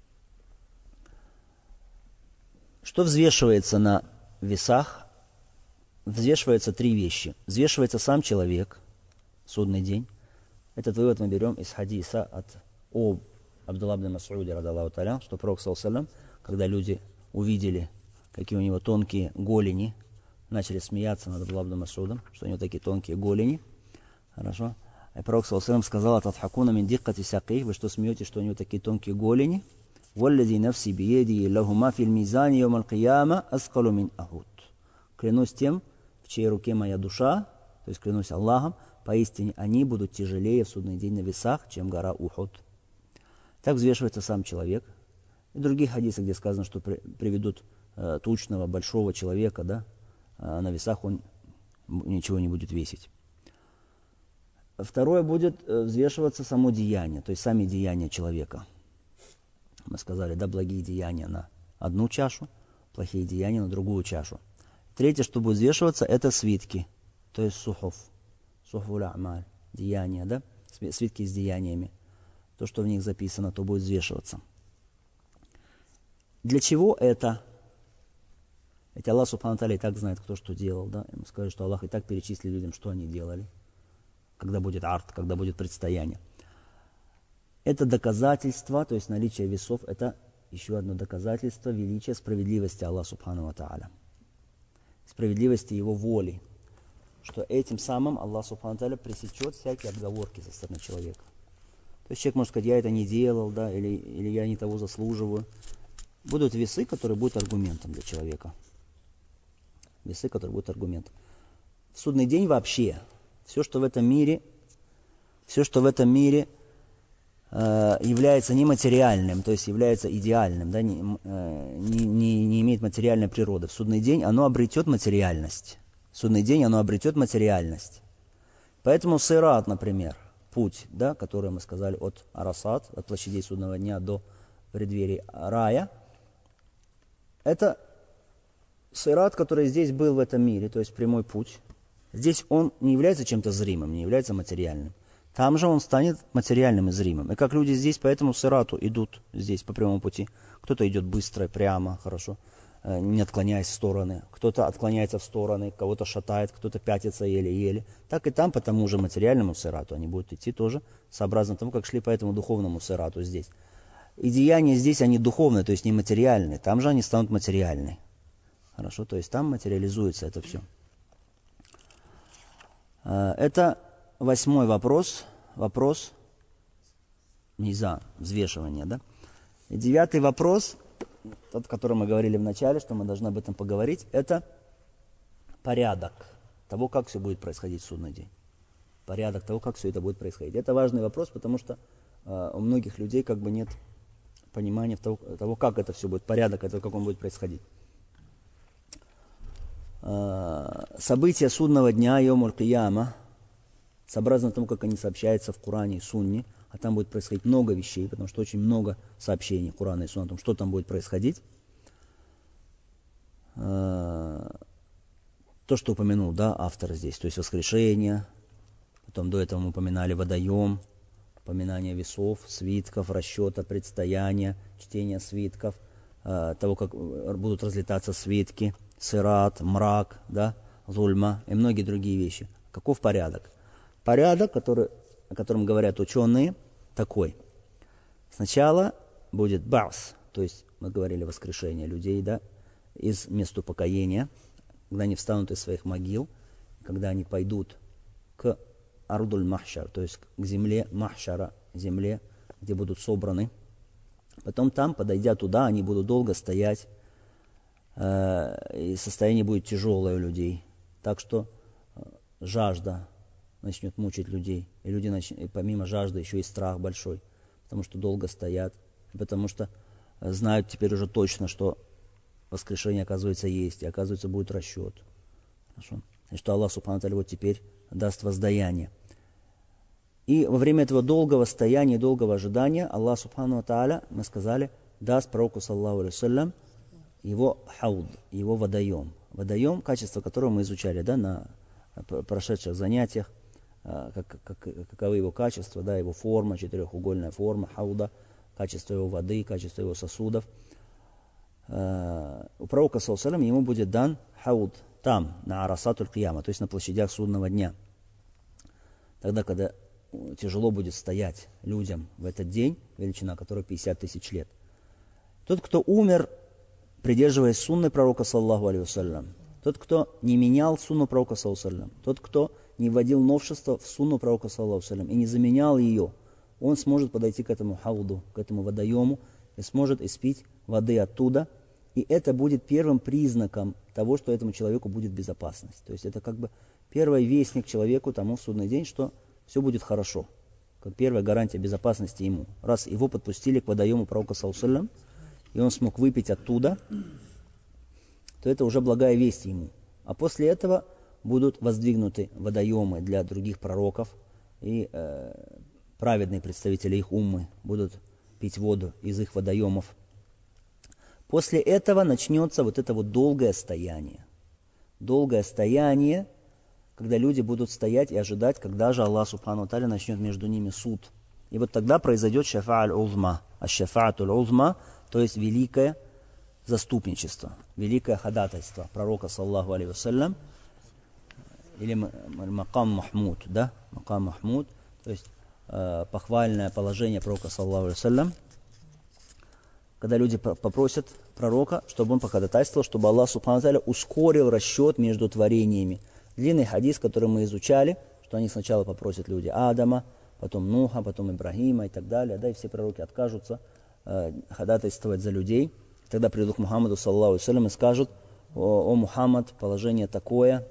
Что взвешивается на весах? Взвешиваются три вещи. Взвешивается сам человек, судный день. Этот вывод мы берем из хадиса от Абдулла ибн Мас'уди, радаллаху та'аля, что Пророк саллаллаху алейхи ва саллям, когда люди увидели, какие у него тонкие голени, начали смеяться над Абдулла ибн Мас'удом, что у него такие тонкие голени. Хорошо. И Пророк саллаллаху алейхи ва саллям сказал: «Атадхакуна мин диккати сяких», вы что, смеетесь, что у него такие тонкие голени? «Валлади нафси биеди лахума фил мизани йомал кияма аскалу мин ахуд». Клянусь тем, в чьей руке моя душа, то есть клянусь Аллахом, поистине они будут тяжелее в судный день на весах, чем гора Ухуд. Так взвешивается сам человек. И другие хадисы, где сказано, что приведут тучного, большого человека, да, на весах он ничего не будет весить. Второе, будет взвешиваться само деяние, то есть сами деяния человека. Мы сказали, да, благие деяния на одну чашу, плохие деяния на другую чашу. Третье, что будет взвешиваться, это свитки, то есть сухуф а'маль, деяния, да, свитки с деяниями. То, что в них записано, то будет взвешиваться. Для чего это? Ведь Аллах Субхану ва Тааля и так знает, кто что делал, да. Ему сказали, что Аллах и так перечислил людям, что они делали, когда будет арт, когда будет предстояние. Это доказательство, то есть наличие весов, это еще одно доказательство величия справедливости Аллаха Субхану ва Тааля. Справедливости Его воли. Что этим самым Аллах Субхану ва Тааля пресечет всякие отговорки со стороны человека. То есть человек может сказать, я это не делал, да, или я не того заслуживаю. Будут весы, которые будут аргументом для человека. Весы, которые будут аргументом. В судный день вообще, все, что в этом мире является нематериальным, то есть является идеальным, да, не имеет материальной природы. В судный день оно обретет материальность. В судный день оно обретет материальность. Поэтому сират, например, путь, да, который мы сказали от Арасат, от площадей судного дня до преддверий рая, это сират, который здесь был в этом мире, то есть прямой путь. Здесь он не является чем-то зримым, не является материальным. Там же он станет материальным и зримым. И как люди здесь по этому сирату идут здесь по прямому пути. Кто-то идет быстро, прямо, хорошо, не отклоняясь в стороны. Кто-то отклоняется в стороны, кого-то шатает, кто-то пятится еле-еле. Так и там по тому же материальному сирату они будут идти тоже, сообразно тому, как шли по этому духовному сирату здесь. И деяния здесь, они духовные, то есть не материальные. Там же они станут материальные. Хорошо, то есть там материализуется это все. Это 8-й вопрос. Вопрос мизан, взвешивания, да? И 9-й вопрос, тот, о котором мы говорили в начале, что мы должны об этом поговорить, это порядок того, как все будет происходить в судный день. Порядок того, как все это будет происходить. Это важный вопрос, потому что у многих людей как бы нет понимание того, как это все будет, порядок, это как он будет происходить. События судного дня, Йомуль Кияма, сообразно тому, как они сообщаются в Коране и Сунне, а там будет происходить много вещей, потому что очень много сообщений Корана и Сунны о том, что там будет происходить. То, что упомянул, да, автор здесь, то есть воскрешение, потом до этого мы упоминали водоем, упоминание весов, свитков, расчета, предстояния, чтение свитков, того, как будут разлетаться свитки, сират, мрак, да, зульма и многие другие вещи. Каков порядок? Порядок, о котором говорят ученые, такой. Сначала будет ба'с, то есть мы говорили воскрешение людей, да, из мест упокоения, когда они встанут из своих могил, когда они пойдут к ардуль махшар, то есть к земле махшара, земле, где будут собраны. Потом там, подойдя туда, они будут долго стоять, и состояние будет тяжелое у людей. Так что жажда начнет мучить людей. И люди и помимо жажды еще и страх большой, потому что долго стоят, потому что знают теперь уже точно, что воскрешение, оказывается, есть, и, оказывается, будет расчет. Хорошо? И что Аллах Субхану ва Тааля вот теперь даст воздаяние. И во время этого долгого стояния, долгого ожидания, Аллах Субхану ва Тааля, мы сказали, даст пророку, саллаллаху алейхи вассалям, его хауд, его водоем. Водоем, качество которого мы изучали, да, на прошедших занятиях, каковы его качества, да, его форма, четырехугольная форма хауда, качество его воды, качество его сосудов. У пророка, саллаллаху алейхи вассалям, ему будет дан хауд там, на Арасатуль Кияма, то есть на площадях судного дня. Тогда, когда тяжело будет стоять людям в этот день, величина которой 50 тысяч лет. Тот, кто умер, придерживаясь сунны пророка, саллаллаху алейхи вассалям, тот, кто не менял сунну пророка, саллаллаху алейхи вассалям, тот, кто не вводил новшество в сунну пророка, саллаллаху алейхи вассалям, и не заменял ее, он сможет подойти к этому хауду, к этому водоему, и сможет испить воды оттуда. И это будет первым признаком того, что этому человеку будет безопасность. То есть это как бы первый вестник человеку тому в судный день, что все будет хорошо. Как первая гарантия безопасности ему. Раз его подпустили к водоему пророка, саллаллаху алейхи вассалям, и он смог выпить оттуда, то это уже благая весть ему. А после этого будут воздвигнуты водоемы для других пророков, и праведные представители их уммы будут пить воду из их водоемов. После этого начнется вот это вот долгое стояние. Долгое стояние, когда люди будут стоять и ожидать, когда же Аллах Субхану ва Тааля начнет между ними суд. И вот тогда произойдет шафа'аль узма. А шафа'атуль узма, то есть великое заступничество, великое ходатайство пророка, саллаллаху алейхи вассалям, или макам Махмуд, да, макам Махмуд, то есть похвальное положение пророка, саллаллаху алейхи вассалям, когда люди попросят пророка, чтобы он походатайствовал, чтобы Аллах Субхану ва Тааля ускорил расчет между творениями. Длинный хадис, который мы изучали, что они сначала попросят люди Адама, потом Нуха, потом Ибрагима и так далее, да, и все пророки откажутся ходатайствовать за людей. Тогда придут к Мухаммаду, саллаллаху алейхи вассалям, и скажут: о Мухаммад, положение такое,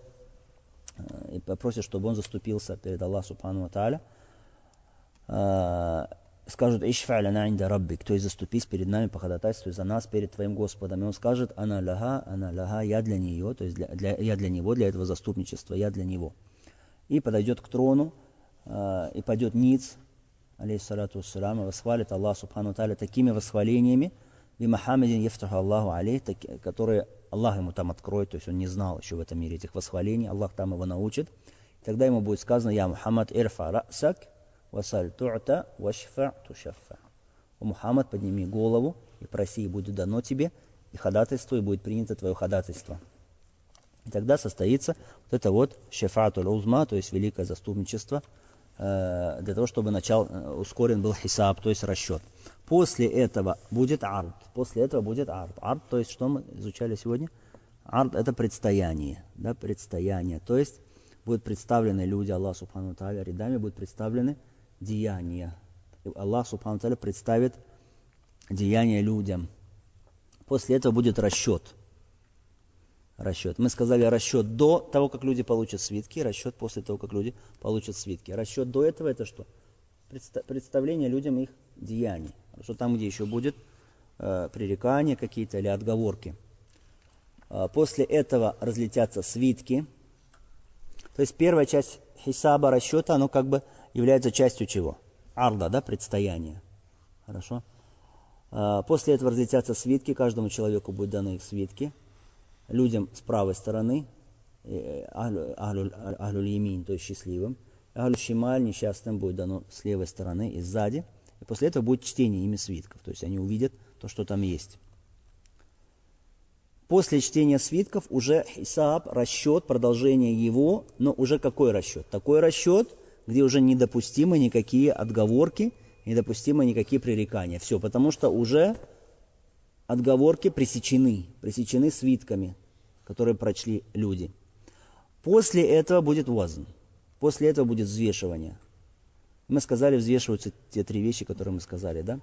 и попросят, чтобы он заступился перед Аллахом Субхану ва Тааля. Скажут: ишфа' лана инда раббик, то есть заступись перед нами, походатайствуй за нас перед твоим Господом. И он скажет: ана ляха, я для нее, то есть я для него, для этого заступничества, я для него. И подойдет к трону, и пойдет ниц, алейхиссалату вассалам, и восхвалит Аллах Субхану ва Тааля такими восхвалениями, бимахамедин ефтаху Аллаху алейх, которые Аллах ему там откроет, то есть он не знал еще в этом мире этих восхвалений, Аллах там его научит. Тогда ему будет сказано: я Мухаммад, ирфа расак, васаль ту'та, вашфа тушафа. О Мухаммад, подними голову и проси, и будет дано тебе, и ходатайство, и будет принято твое ходатайство. И тогда состоится вот это вот шафа'атуль узма, то есть великое заступничество, для того, чтобы ускорен был хисаб, то есть расчет. После этого будет ард. Ард, то есть что мы изучали сегодня? Ард — это предстояние. Да, предстояние. То есть будут представлены люди, Аллах Субхану ва Тааля, рядами будут представлены деяния. И Аллах Субхану ва Тааля представит деяния людям. После этого будет расчет. Мы сказали расчет до того, как люди получат свитки, расчет после того, как люди получат свитки. Расчет до этого — это что? Представление людям их деяний. Что там, где еще будет пререкания какие-то или отговорки. После этого разлетятся свитки. То есть первая часть хисаба, расчета, оно как бы является частью чего? Арда, да, предстояния. Хорошо. После этого разлетятся свитки, каждому человеку будут даны их свитки. Людям с правой стороны, ахлюль ямин, то есть счастливым. Ахлюль шималь, несчастным, будет дано с левой стороны и сзади. И после этого будет чтение ими свитков. То есть они увидят то, что там есть. После чтения свитков уже хисаб, расчет, продолжение его, но уже какой расчет? Такой расчет, где уже недопустимы никакие отговорки, недопустимы никакие пререкания. Все, потому что уже отговорки пресечены свитками, которые прочли люди. После этого будет вазн, после этого будет взвешивание. Мы сказали, взвешиваются те три вещи, которые мы сказали, да?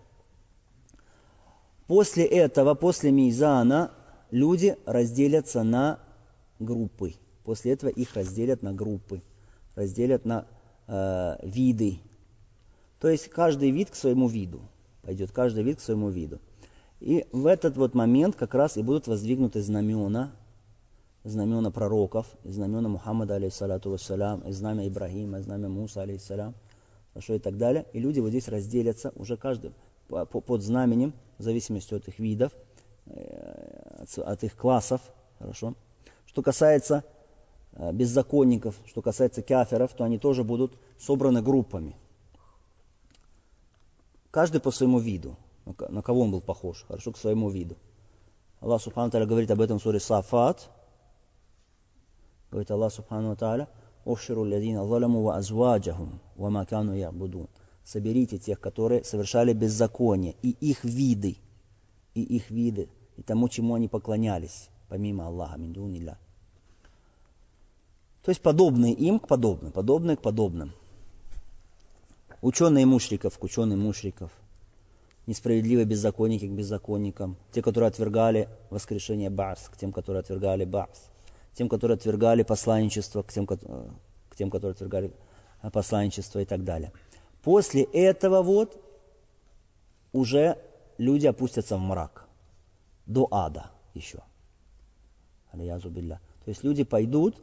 После этого, после мизана, люди разделятся на группы. После этого их разделят на группы, разделят на виды. То есть каждый вид к своему виду. Пойдет каждый вид к своему виду. И в этот вот момент как раз и будут воздвигнуты знамена пророков, знамена Мухаммада, алейхиссалату вассалям, и знамя Ибрахима, и знамя Муса, алейхиссалям, и так далее. И люди вот здесь разделятся, уже каждый под знаменем, в зависимости от их видов, от их классов. Хорошо. Что касается беззаконников, что касается кафиров, то они тоже будут собраны группами. Каждый по своему виду. На кого он был похож? Хорошо, к своему виду. Аллах Субхану Тааля говорит об этом в суре Сафат. Говорит Аллах Субхану Тааля: «Ухширу лядина заламу ва азваджахум, ва макану ябудун». Соберите тех, которые совершали беззаконие, и их виды, и тому, чему они поклонялись, помимо Аллаха, мин дунилля. То есть подобные им к подобным, подобные к подобным. Ученые мушриков к ученым мушриков. Несправедливые беззаконники к беззаконникам. Те, которые отвергали воскрешение Баас, к тем, которые отвергали Баас. Тем, которые отвергали посланничество, к тем, которые отвергали посланничество и так далее. После этого вот уже люди опустятся в мрак. До ада еще. Алиязу билля. То есть люди пойдут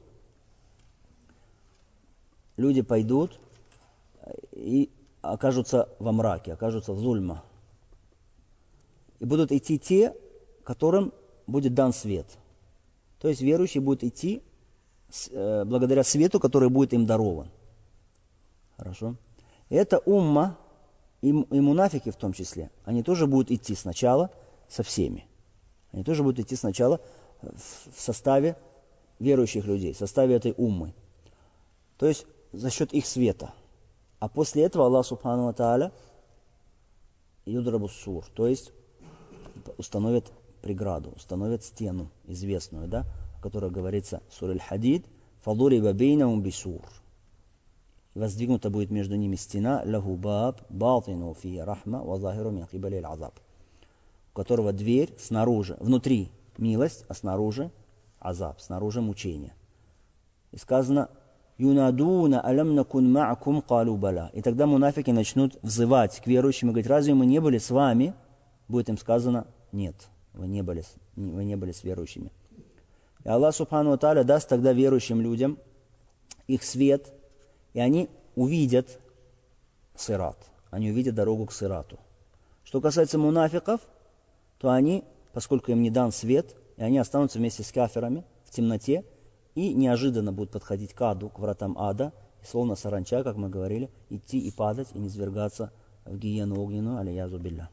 и окажутся во мраке, окажутся в зульма. И будут идти те, которым будет дан свет. То есть верующие будут идти благодаря свету, который будет им дарован. Хорошо? И это умма, и мунафики в том числе, они тоже будут идти сначала со всеми. Они тоже будут идти сначала в составе верующих людей, в составе этой уммы. То есть за счет их света. А после этого Аллах Субхану ва Тааля юдрабус сур, то есть установит преграду, установит стену известную, да, о которой говорится в суре Аль-Хадид: «Фадуриба бейнахум бисур». Воздвигнута будет между ними стена, лаху баб, батину фи рахма, ва захиру мин кибали аль-азаб, у которого дверь снаружи, внутри милость, а снаружи азаб, снаружи мучение. И сказано: «Юнадуна алям накун ма'акум калу бала». И тогда мунафики начнут взывать к верующим и говорить: разве мы не были с вами? Будет им сказано: нет, вы не были с верующими. И Аллах Субхану ва Тааля даст тогда верующим людям их свет, и они увидят сират, они увидят дорогу к сирату. Что касается мунафиков, то они, поскольку им не дан свет, и они останутся вместе с кафирами в темноте, и неожиданно будут подходить к аду, к вратам ада, и словно саранча, как мы говорили, идти и падать, и низвергаться в гиену огненную, алиязу билля.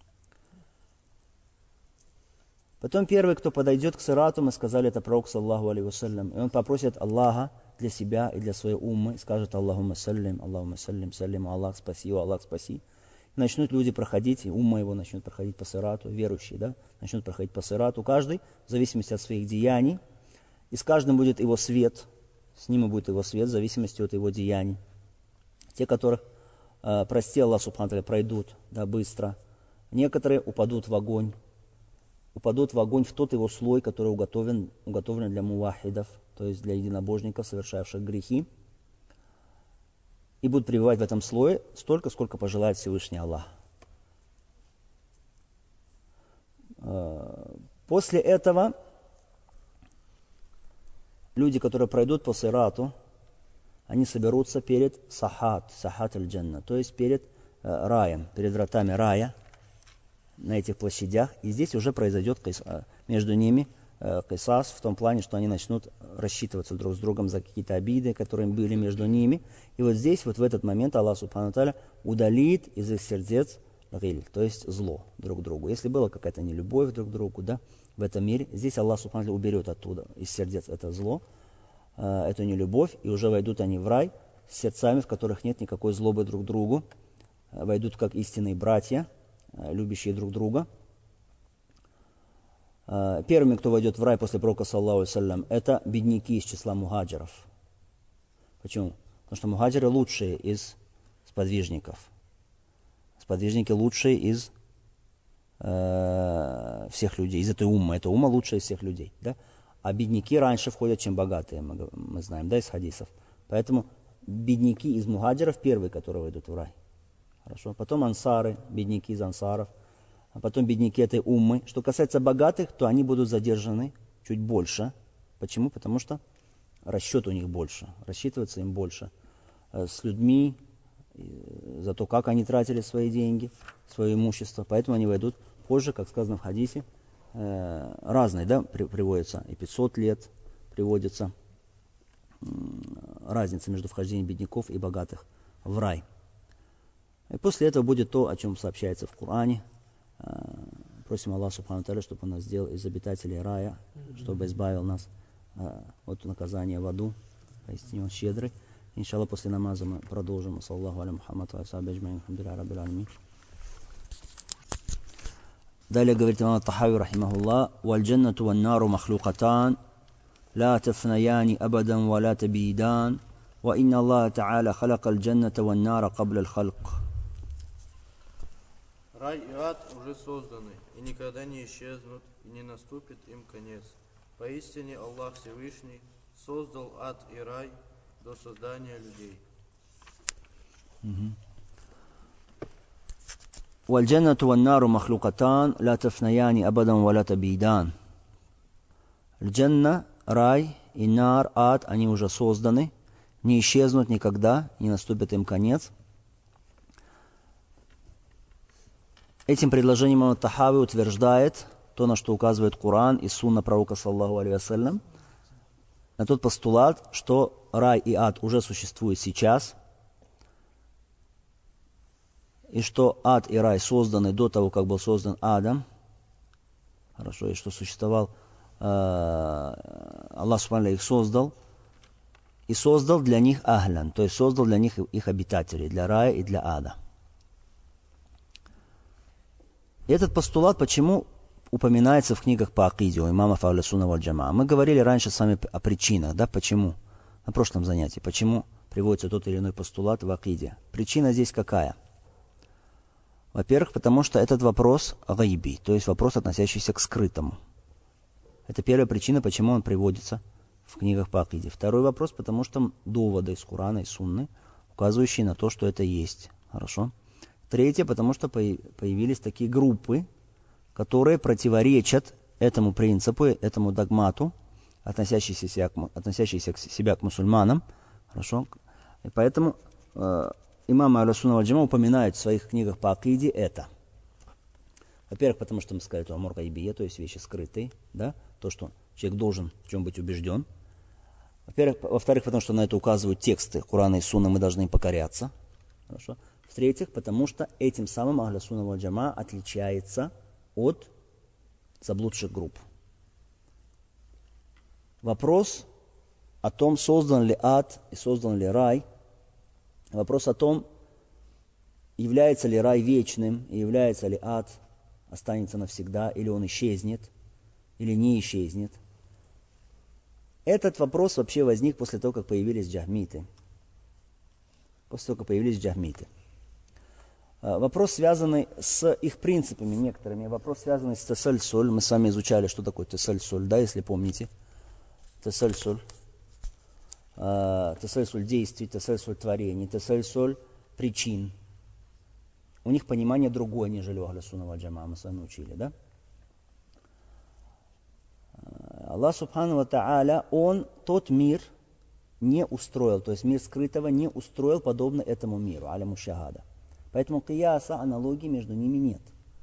Потом первый, кто подойдет к сирату, мы сказали, это пророк, саллаху алейхи вассалям, и он попросит Аллаха для себя и для своей уммы, скажет: Аллахумма саллим, саллим, Аллах спаси, Аллах спаси. И начнут люди проходить, и умма его начнет проходить по сирату, верующие, да, начнут проходить по сирату, каждый в зависимости от своих деяний, и с каждым будет его свет, с ним и будет его свет в зависимости от его деяний. Те, которых прости Аллах Субхану Тааля, пройдут, да, быстро. Некоторые упадут в огонь в тот его слой, который уготовлен для мувахидов, то есть для единобожников, совершавших грехи, и будут пребывать в этом слое столько, сколько пожелает Всевышний Аллах. После этого люди, которые пройдут по сирату, они соберутся перед сахат аль-джанна, то есть перед раем, перед вратами рая на этих площадях. И здесь уже произойдет между ними кисас в том плане, что они начнут рассчитываться друг с другом за какие-то обиды, которые были между ними. И вот здесь, вот в этот момент Аллах Субхану Тааля удалит из их сердец гиль, то есть зло друг к другу. Если была какая-то нелюбовь друг к другу, да, в этом мире, здесь Аллах Субхану Тааля уберет оттуда из сердец это зло, эту нелюбовь, и уже войдут они в рай с сердцами, в которых нет никакой злобы друг к другу, войдут как истинные братья, любящие друг друга. Первыми, кто войдет в рай после пророка, саллаллаху алейхи ва саллям, это бедняки из числа мухаджиров. Почему? Потому что мухаджиры лучшие из сподвижников. Сподвижники лучшие из всех людей, из этой уммы. Эта умма лучшая из всех людей. Да? А бедняки раньше входят, чем богатые, мы знаем, да, из хадисов. Поэтому бедняки из мухаджиров первые, которые войдут в рай. Хорошо. Потом ансары, бедняки из ансаров. А потом бедняки этой уммы. Что касается богатых, то они будут задержаны чуть больше. Почему? Потому что расчет у них больше. Рассчитываться им больше. С людьми, за то, как они тратили свои деньги, свое имущество. Поэтому они войдут позже, как сказано в хадисе. Разные, да, приводятся. И 500 лет приводится. Разница между вхождением бедняков и богатых в рай. И после этого будет то, о чем сообщается в Коране. Просим Аллаха Субхану Тааля, чтобы Он нас сделал из обитателей рая, чтобы избавил нас от наказания в аду. Поистине Он щедрый. Иншаллах, после намаза мы продолжим. Саллаху аля Мухаммад ва асхабихи аджмаин. Алхамдулиллахи раббил аламин. Далее говорит имам ат-Тахави рахимахуллах: «Валь джаннату ван нару махлукатан, ла тафнаяни абадан ва ла табидан, ва инна Аллаха та'аля халака аль-джанната ван нара кабля аль-халк». Рай и ад уже созданы, и никогда не исчезнут, и не наступит им конец. Поистине Аллах Всевышний создал ад и рай до создания людей. والجنة والنار مخلوقتان لا تفنيان أبدا ولا تبيدان. Джанна, рай и нар, ад, они уже созданы, не исчезнут никогда, не наступит им конец. Этим предложением имам ат-Тахави утверждает то, на что указывает Коран и сунна пророка, саллаллаху алейхи ва саллям, на тот постулат, что рай и ад уже существуют сейчас, и что ад и рай созданы до того, как был создан Адам. Хорошо, и что существовал Аллах Субхану их создал, и создал для них ахлян, то есть создал для них их обитателей, для рая и для ада. И этот постулат почему упоминается в книгах по акиде у имамов Ахлю сунна валь джамаа? Мы говорили раньше с вами о причинах, да, почему? На прошлом занятии, почему приводится тот или иной постулат в акиде. Причина здесь какая? Во-первых, потому что этот вопрос гайби, то есть вопрос, относящийся к скрытому. Это первая причина, почему он приводится в книгах по акиде. Второй вопрос, потому что доводы из Корана и Сунны, указывающие на то, что это есть. Хорошо. Третье, потому что появились такие группы, которые противоречат этому принципу, этому догмату, относящиеся себя к мусульманам. Хорошо. И поэтому имамы Ахлю сунна валь джамаа упоминают в своих книгах по акиде это. Во-первых, потому что мы сказали, что амур гайбия, то есть вещи скрытые, да, то, что человек должен в чем быть убежден. Во-вторых, потому что на это указывают тексты Корана и Сунны, мы должны им покоряться. Хорошо. В-третьих, потому что этим самым Ахлю сунна валь джамаа отличается от заблудших групп. Вопрос о том, создан ли ад и создан ли рай, вопрос о том, является ли рай вечным и является ли ад, останется навсегда, или он исчезнет, или не исчезнет. Этот вопрос вообще возник после того, как появились джахмиты. Вопрос, связанный с их принципами некоторыми. Вопрос, связанный с тесаль-соль. Мы с вами изучали, что такое тесаль-соль, да, если помните. Тесаль-соль. Тесаль-соль действий, тесаль-соль творений, тесаль-соль причин. У них понимание другое, нежели у Ахлю сунна валь джамаа, мы с вами учили, да? Аллах Субхану ва Тааля, Он тот мир не устроил, то есть мир скрытого не устроил подобно этому миру, аляму шахада. Поэтому кияса, аналогии между ними нет.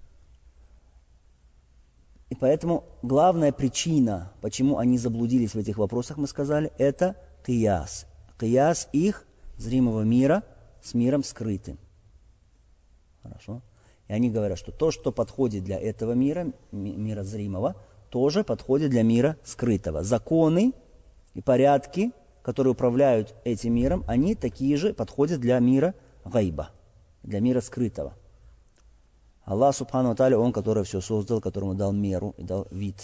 И поэтому главная причина, почему они заблудились в этих вопросах, мы сказали, это кияс. Кияс их зримого мира с миром скрытым. Хорошо? И они говорят, что то, что подходит для этого мира, мира зримого, тоже подходит для мира скрытого. Законы и порядки, которые управляют этим миром, они такие же подходят для мира гайба, для мира скрытого. Аллах Субхану ва Тааля, Он, который все создал, которому дал меру и дал вид.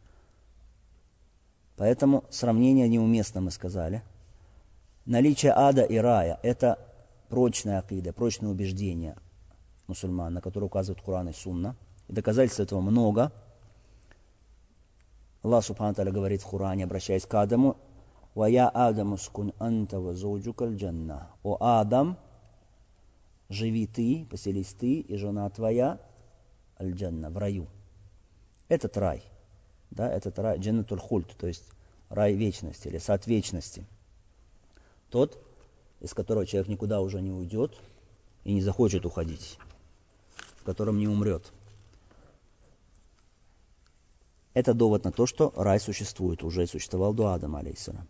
Поэтому сравнение неуместно, мы сказали. Наличие ада и рая – это прочная акида, прочное убеждение мусульман, на которые указывают Коран и Сунна. И доказательств этого много. Аллах Субхану ва Тааля говорит в Коране, обращаясь к Адаму: «Ва я Адаму скун анта ва зауджукаль джанна». «О Адам, живи ты, поселись ты и жена твоя аль-джанна, в раю». Этот рай, да, этот рай, джаннатуль хульт, то есть рай вечности или сад вечности. Тот, из которого человек никуда уже не уйдет и не захочет уходить, в котором не умрет. Это довод на то, что рай существует, уже существовал до Адама, алейхиссалям.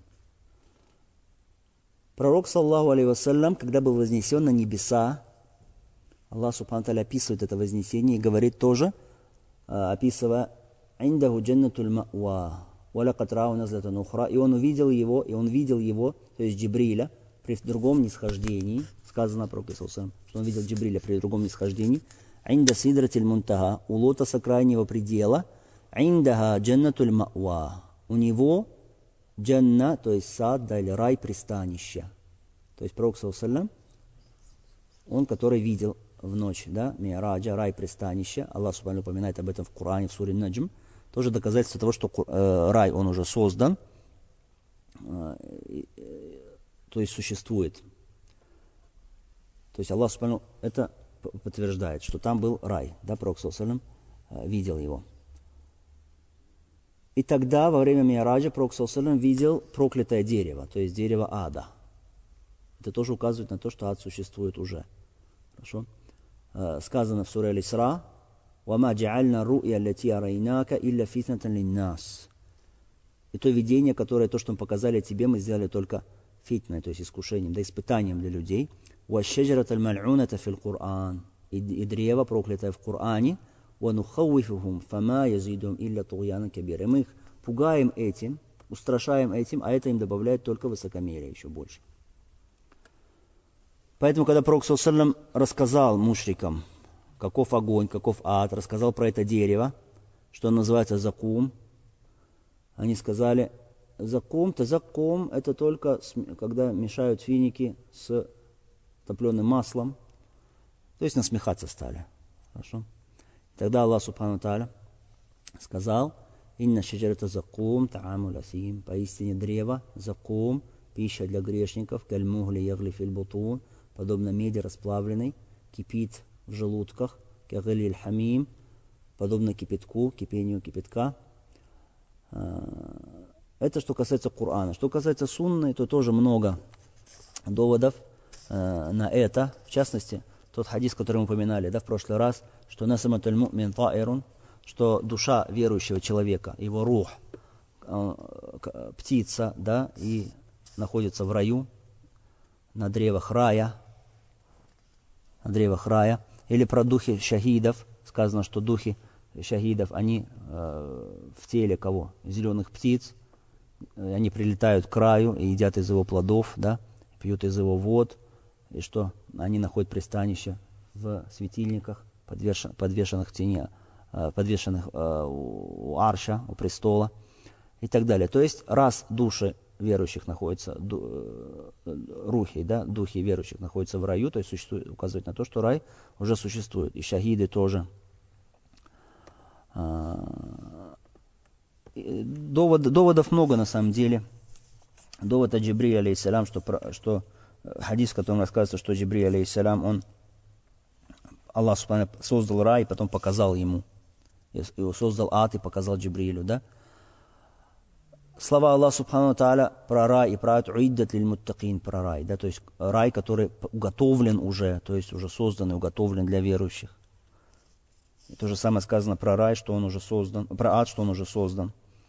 Пророк, саллаху алейхи вассалям, когда был вознесен на небеса, Аллах Субхану ва Тааля описывает это вознесение и говорит тоже, описывая: «Индаху джаннатуль ма'ва, ва лакад рау назлатан ухра». И он увидел его, то есть Джибриля, при другом нисхождении. Сказано про Пророка, что он видел Джибриля при другом нисхождении. «Инда сидратиль мунтаха», у лотоса крайнего предела. «Индаха джаннатуль ма'ва». У него джанна, то есть сад, да, или рай, пристанище. То есть Пророк, он, который видел в ночь, да, Ми'раджа, рай, пристанище. Аллах Субхану упоминает об этом в Коране, в суре Наджм. Тоже доказательство того, что рай, он уже создан, то есть существует. То есть Аллах Субхану это подтверждает, что там был рай, да, Пророк видел его. И тогда, во время Ми'раджа, Пророк видел проклятое дерево, то есть дерево ада. Это тоже указывает на то, что ад существует уже. Хорошо? Сказано в суре Аль-Исра: «Вама джа'альна ру'я лати арайнака илля фитнатан линнас». И то видение, которое, то, что мы показали тебе, мы сделали только фитной, то есть искушением, да, испытанием для людей. «Ващаджараталь маль'уната фил Кур'ан». И древо, проклятое в Коране. «Ванухауифухум фама язидум илля тугьяна кабир». И мы их пугаем этим, устрашаем этим, а это им добавляет только высокомерие еще больше. Поэтому, когда Пророк рассказал мушрикам, каков огонь, каков ад, рассказал про это дерево, что оно называется закум, они сказали: закум, это только когда мешают финики с топленым маслом, то есть насмехаться стали. Хорошо? Тогда Аллах Субхану ва Тааля сказал: «Инна шаджарата закум та'амуль асим». Поистине древо, закум, пища для грешников, кальмухли ягли фил бутун, подобно меди расплавленной, кипит в желудках, кагали хамим, подобно кипятку, кипению кипятка. Это что касается Корана. Что касается Сунны, то тоже много доводов на это. В частности, тот хадис, который мы упоминали, да, в прошлый раз, что насаматуль му'мин та'ирун, что душа верующего человека, его рух, птица, да, и находится в раю, на древах рая. Или про духи шахидов. Сказано, что духи шахидов, они в теле кого? Зеленых птиц. Они прилетают к раю и едят из его плодов, да, пьют из его вод. И что? Они находят пристанище в светильниках, подвешенных в тени, подвешенных у арша, у престола и так далее. То есть, раз души верующих находятся, рухи, да, духи верующих находятся в раю, то есть существует, указывает на то, что рай уже существует. И шахиды тоже. Доводов много на самом деле. Довод от Джибриля, алейхиссалям, что хадис, в котором рассказывается, что Джибриль, алейхиссалям, Аллах Субхану создал рай и потом показал ему. И создал ад и показал Джибрилю, да. слова Аллаха Субхану Тааля про рай и про ад уиддат лиль муттакин, про рай, да, то есть рай, который уготовлен уже, то есть уже создан и уготовлен для верующих. И то же самое сказано про рай, что он уже создан, про ад, что он уже создан.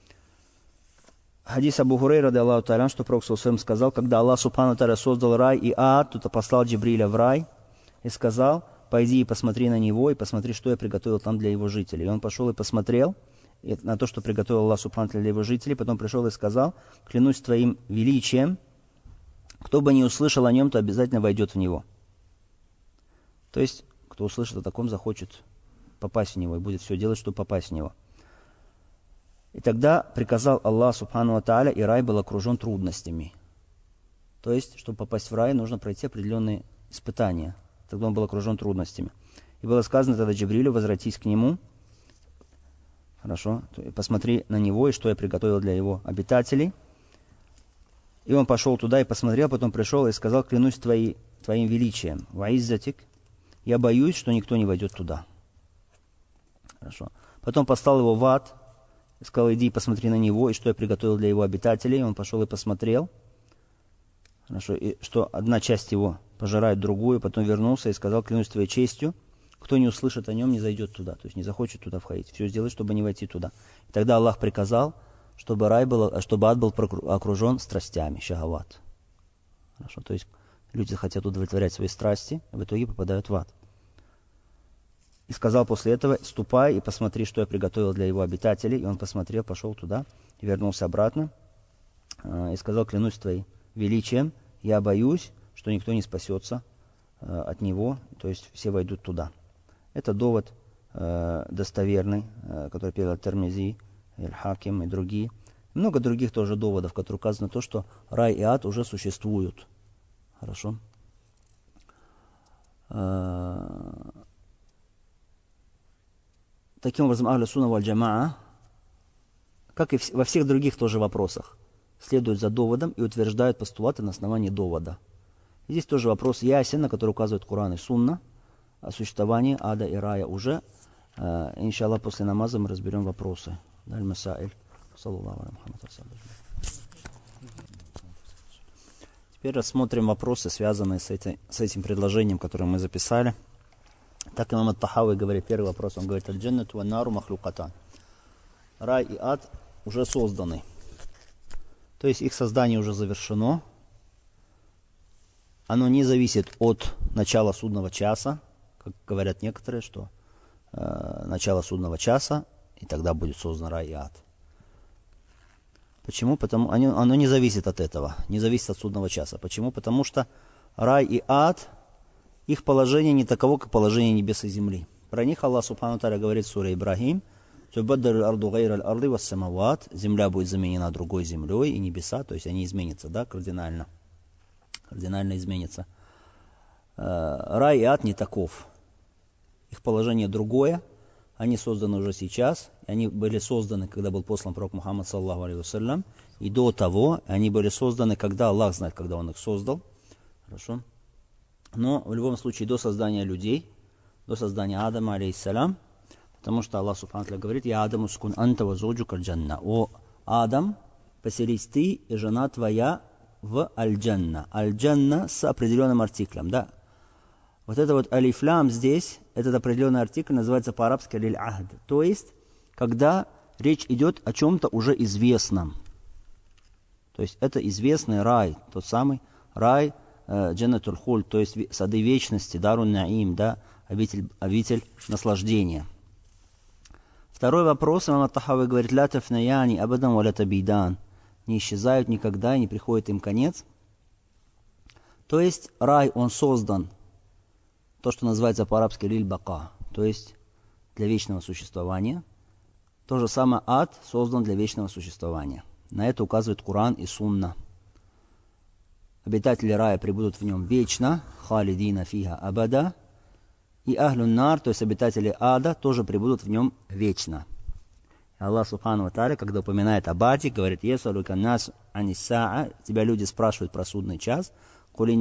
Хадис Абу Хурейра, ради Аллаху Тааля, что Пророк ﷺ сказал, когда Аллах Субхану Тааля создал рай и ад, то послал Джибриля в рай и сказал: пойди и посмотри на него, и посмотри, что я приготовил там для его жителей. И он пошел и посмотрел на то, что приготовил Аллах Субхану Тааля для его жителей, потом пришел и сказал: клянусь твоим величием, кто бы не услышал о нем, то обязательно войдет в него. То есть, кто услышит о таком, захочет попасть в него и будет все делать, чтобы попасть в него. И тогда приказал Аллах Субхану Тааля, и рай был окружен трудностями. То есть, чтобы попасть в рай, нужно пройти определенные испытания. Тогда он был окружен трудностями. И было сказано тогда Джибрилю: возвратись к нему, хорошо, посмотри на него, и что я приготовил для его обитателей. И он пошел туда и посмотрел, потом пришел и сказал: клянусь твоим величием, ваиззатик, я боюсь, что никто не войдет туда. Хорошо. Потом послал его в ад, и сказал: иди и посмотри на него, и что я приготовил для его обитателей. И он пошел и посмотрел, хорошо, и что одна часть его пожирает другую. Потом вернулся и сказал: клянусь твоей честью, кто не услышит о нем, не зайдет туда, то есть не захочет туда входить. Все сделать, чтобы не войти туда. И тогда Аллах приказал, чтобы ад был окружен страстями, шахават. Хорошо, то есть люди хотят удовлетворять свои страсти, а в итоге попадают в ад. И сказал после этого: ступай и посмотри, что я приготовил для его обитателей. И он посмотрел, пошел туда и вернулся обратно. И сказал: клянусь твоим величием, я боюсь, что никто не спасется от него, то есть все войдут туда. Это довод достоверный, который передал Тирмизи, Аль-Хаким и другие. Много других тоже доводов, в которых указано то, что рай и ад уже существуют. Хорошо. Таким образом, Ахлю Сунна валь Джамаа, как и во всех других тоже вопросах, следуют за доводом и утверждают постулаты на основании довода. И здесь тоже вопрос ясен, на который указывают Коран и Сунна, о существовании ада и рая уже. Иншаллах, после намаза мы разберем вопросы. Теперь рассмотрим вопросы, связанные с этим предложением, которое мы записали. Так имам ат-Тахави говорит, первый вопрос, он говорит: аль-джаннату ван-нару махлукатан. Рай и ад уже созданы. То есть их создание уже завершено. Оно не зависит от начала судного часа, как говорят некоторые, что начало судного часа, и тогда будет создан рай и ад. Почему? Потому оно не зависит от этого, не зависит от судного часа. Почему? Потому что рай и ад, их положение не таково, как положение небес и земли. Про них Аллах Субхану Тааля говорит в суре Ибрахим: земля будет заменена другой землей, и небеса, то есть они изменятся, да, кардинально изменятся. Рай и ад не таков. Их положение другое. Они созданы уже сейчас. Они были созданы, когда был послан пророк Мухаммад, саллаллаху алейхи вассалям. И до того они были созданы, когда Аллах знает, когда Он их создал. Хорошо. Но в любом случае до создания людей, до создания Адама, алейхиссалям, потому что Аллах Субхану ва Тааля говорит: «Я Адаму скун анта ва зоджука аль-джанна». О Адам, поселись ты и жена твоя в аль-джанна. Аль-джанна с определенным артиклем, да. Вот это вот алифлям здесь, этот определенный артикль называется по-арабски лиль-ахд. То есть, когда речь идет о чем-то уже известном. То есть, это известный рай, тот самый рай джаннатуль хулд, то есть сады вечности, дарун наим, да, обитель наслаждения. Второй вопрос, имам ат-Тахави говорит: ля тафнаяни абадан ва ля табидан. Не исчезают никогда и не приходит им конец. То есть, рай, он создан, то, что называется по-арабски лиль-бака, то есть для вечного существования. То же самое ад создан для вечного существования. На это указывает Коран и Сунна. Обитатели рая пребудут в нем вечно, халидина фиха абада, и ахлюн нар, то есть обитатели ада, тоже пребудут в нем вечно. И Аллах Субхану ва Тааля, когда упоминает об аде, говорит: «Есалука нас анисаа», тебя люди спрашивают про судный час. Скажи,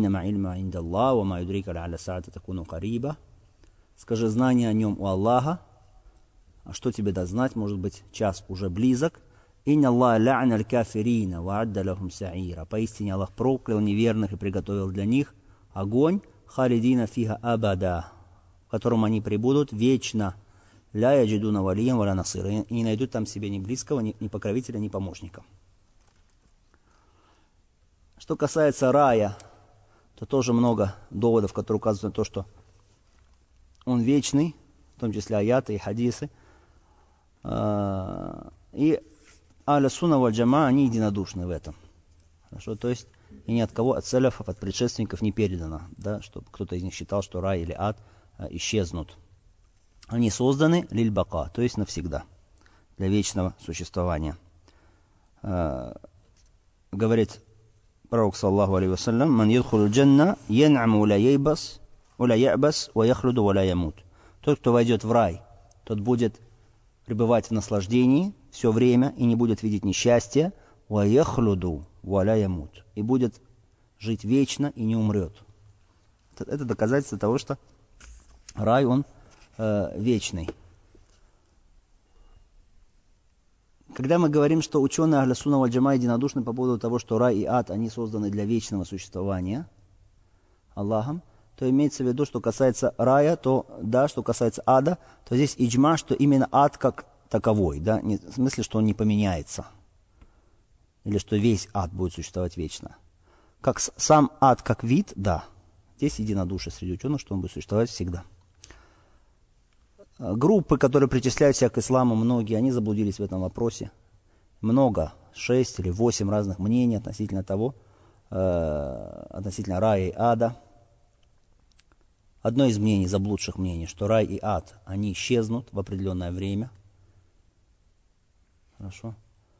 знание о нем у Аллаха, а что тебе даст знать, может быть, час уже близок. «Инна Аллах ла'на аль-кафирина ва адда лахум са'ира». Поистине Аллах проклял неверных и приготовил для них огонь халидина фиха абада, в котором они пребудут вечно. «Ля яджидуна валиям валя насира». И не найдут там себе ни близкого, ни покровителя, ни помощника. Что касается рая, то тоже много доводов, которые указывают на то, что он вечный, в том числе аяты и хадисы. И ахлю сунна валь джамаа, они единодушны в этом. Хорошо? То есть и ни от кого, от салафов, от предшественников не передано, да, чтобы кто-то из них считал, что рай или ад исчезнут. Они созданы лиль-бака, то есть навсегда, для вечного существования. Говорит пророк, саллаху алейхи вассалям: «Ман ядхулу джанна, ян'аму ва ла яйбас, ва ла я'бас, ва яхлуду ва ла ямут». Тот, кто войдет в рай, тот будет пребывать в наслаждении все время и не будет видеть несчастья, ва яхлуду ва ла ямут, и будет жить вечно и не умрет. Это доказательство того, что рай, он вечный. Когда мы говорим, что ученые ахлю сунна валь джамаа единодушны по поводу того, что рай и ад, они созданы для вечного существования Аллахом, то имеется в виду, что касается рая, то да, что касается ада, то здесь иджма, что именно ад как таковой, да, не, в смысле, что он не поменяется, или что весь ад будет существовать вечно. Как сам ад как вид, да, здесь единодушие среди ученых, что он будет существовать всегда. Группы, которые причисляют себя к исламу, многие, они заблудились в этом вопросе. Много, 6 или 8 разных мнений относительно того, относительно рая и ада. Одно из мнений, заблудших мнений, что рай и ад, они исчезнут в определенное время. Хорошо.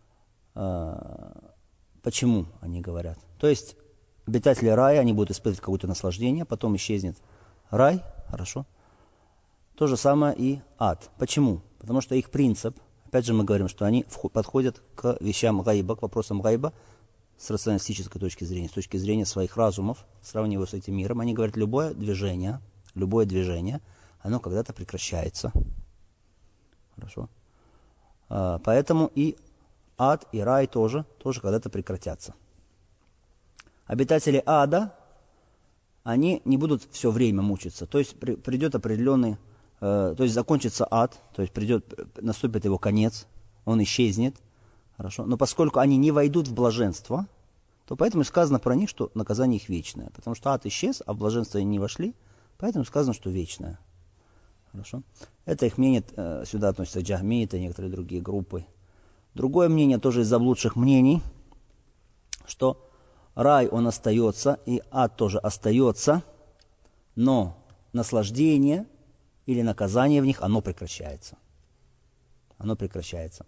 Почему они говорят? То есть обитатели рая, они будут испытывать какое-то наслаждение, потом исчезнет рай, хорошо. То же самое и ад. Почему? Потому что их принцип, опять же мы говорим, что они подходят к вещам гайба, к вопросам гайба с рационалистической точки зрения, с точки зрения своих разумов, сравнивая с этим миром. Они говорят, любое движение, оно когда-то прекращается. Хорошо? Поэтому и ад, и рай тоже когда-то прекратятся. Обитатели ада, они не будут все время мучиться. То есть придет определенный, то есть закончится ад, то есть наступит его конец, он исчезнет. Хорошо? Но поскольку они не войдут в блаженство, то поэтому сказано про них, что наказание их вечное. Потому что ад исчез, а в блаженство они не вошли, поэтому сказано, что вечное. Хорошо? Это их мнение, сюда относятся джахмиты и некоторые другие группы. Другое мнение, тоже из заблудших мнений, что рай, он остается, и ад тоже остается, но наслаждение или наказание в них, оно прекращается. Оно прекращается.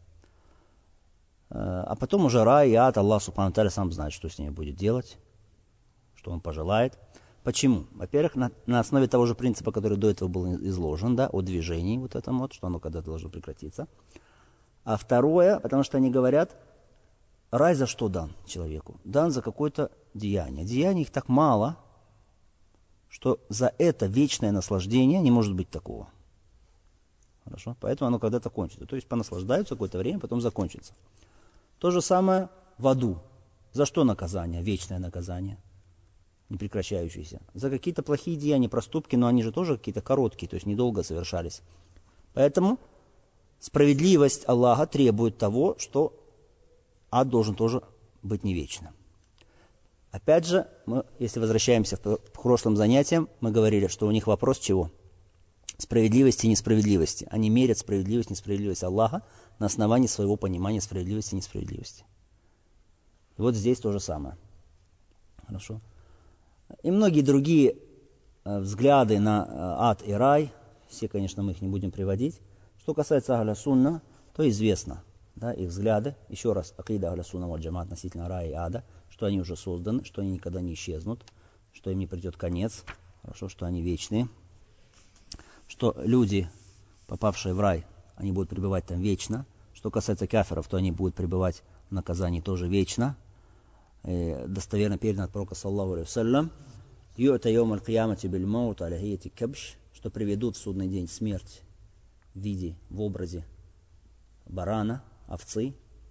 А потом уже рай и ад, Аллах Субхану Тааля сам знает, что с ними будет делать, что он пожелает. Почему? Во-первых, на основе того же принципа, который до этого был изложен, да, о движении вот этом вот, что оно когда-то должно прекратиться. А второе, потому что они говорят, рай за что дан человеку? Дан за какое-то деяние. Деяний их так мало, что за это вечное наслаждение не может быть такого. Хорошо? Поэтому оно когда-то кончится. То есть понаслаждаются какое-то время, потом закончится. То же самое в аду. За что наказание? Вечное наказание, не прекращающееся. За какие-то плохие деяния, проступки, но они же тоже какие-то короткие, то есть недолго совершались. Поэтому справедливость Аллаха требует того, что ад должен тоже быть не вечным. Опять же, если возвращаемся к прошлым занятиям, мы говорили, что у них вопрос чего? Справедливости и несправедливости. Они мерят справедливость и несправедливость Аллаха на основании своего понимания справедливости и несправедливости. И вот здесь то же самое. Хорошо? И многие другие взгляды на ад и рай, все, конечно, мы их не будем приводить. Что касается ахля сунна, то известно, да, их взгляды. Еще раз, акида ахля сунна валь джамаа относительно рая и ада, что они уже созданы, что они никогда не исчезнут, что им не придет конец, хорошо, что они вечные, что люди, попавшие в рай, они будут пребывать там вечно. Что касается кафиров, то они будут пребывать в наказании тоже вечно. Достоверно передано от пророка саллаллаху алейхи вассалям, ю'та йоум аль-киямати биль-маут аля хейяти кабш, что приведут в судный день смерть в образе барана, овцы,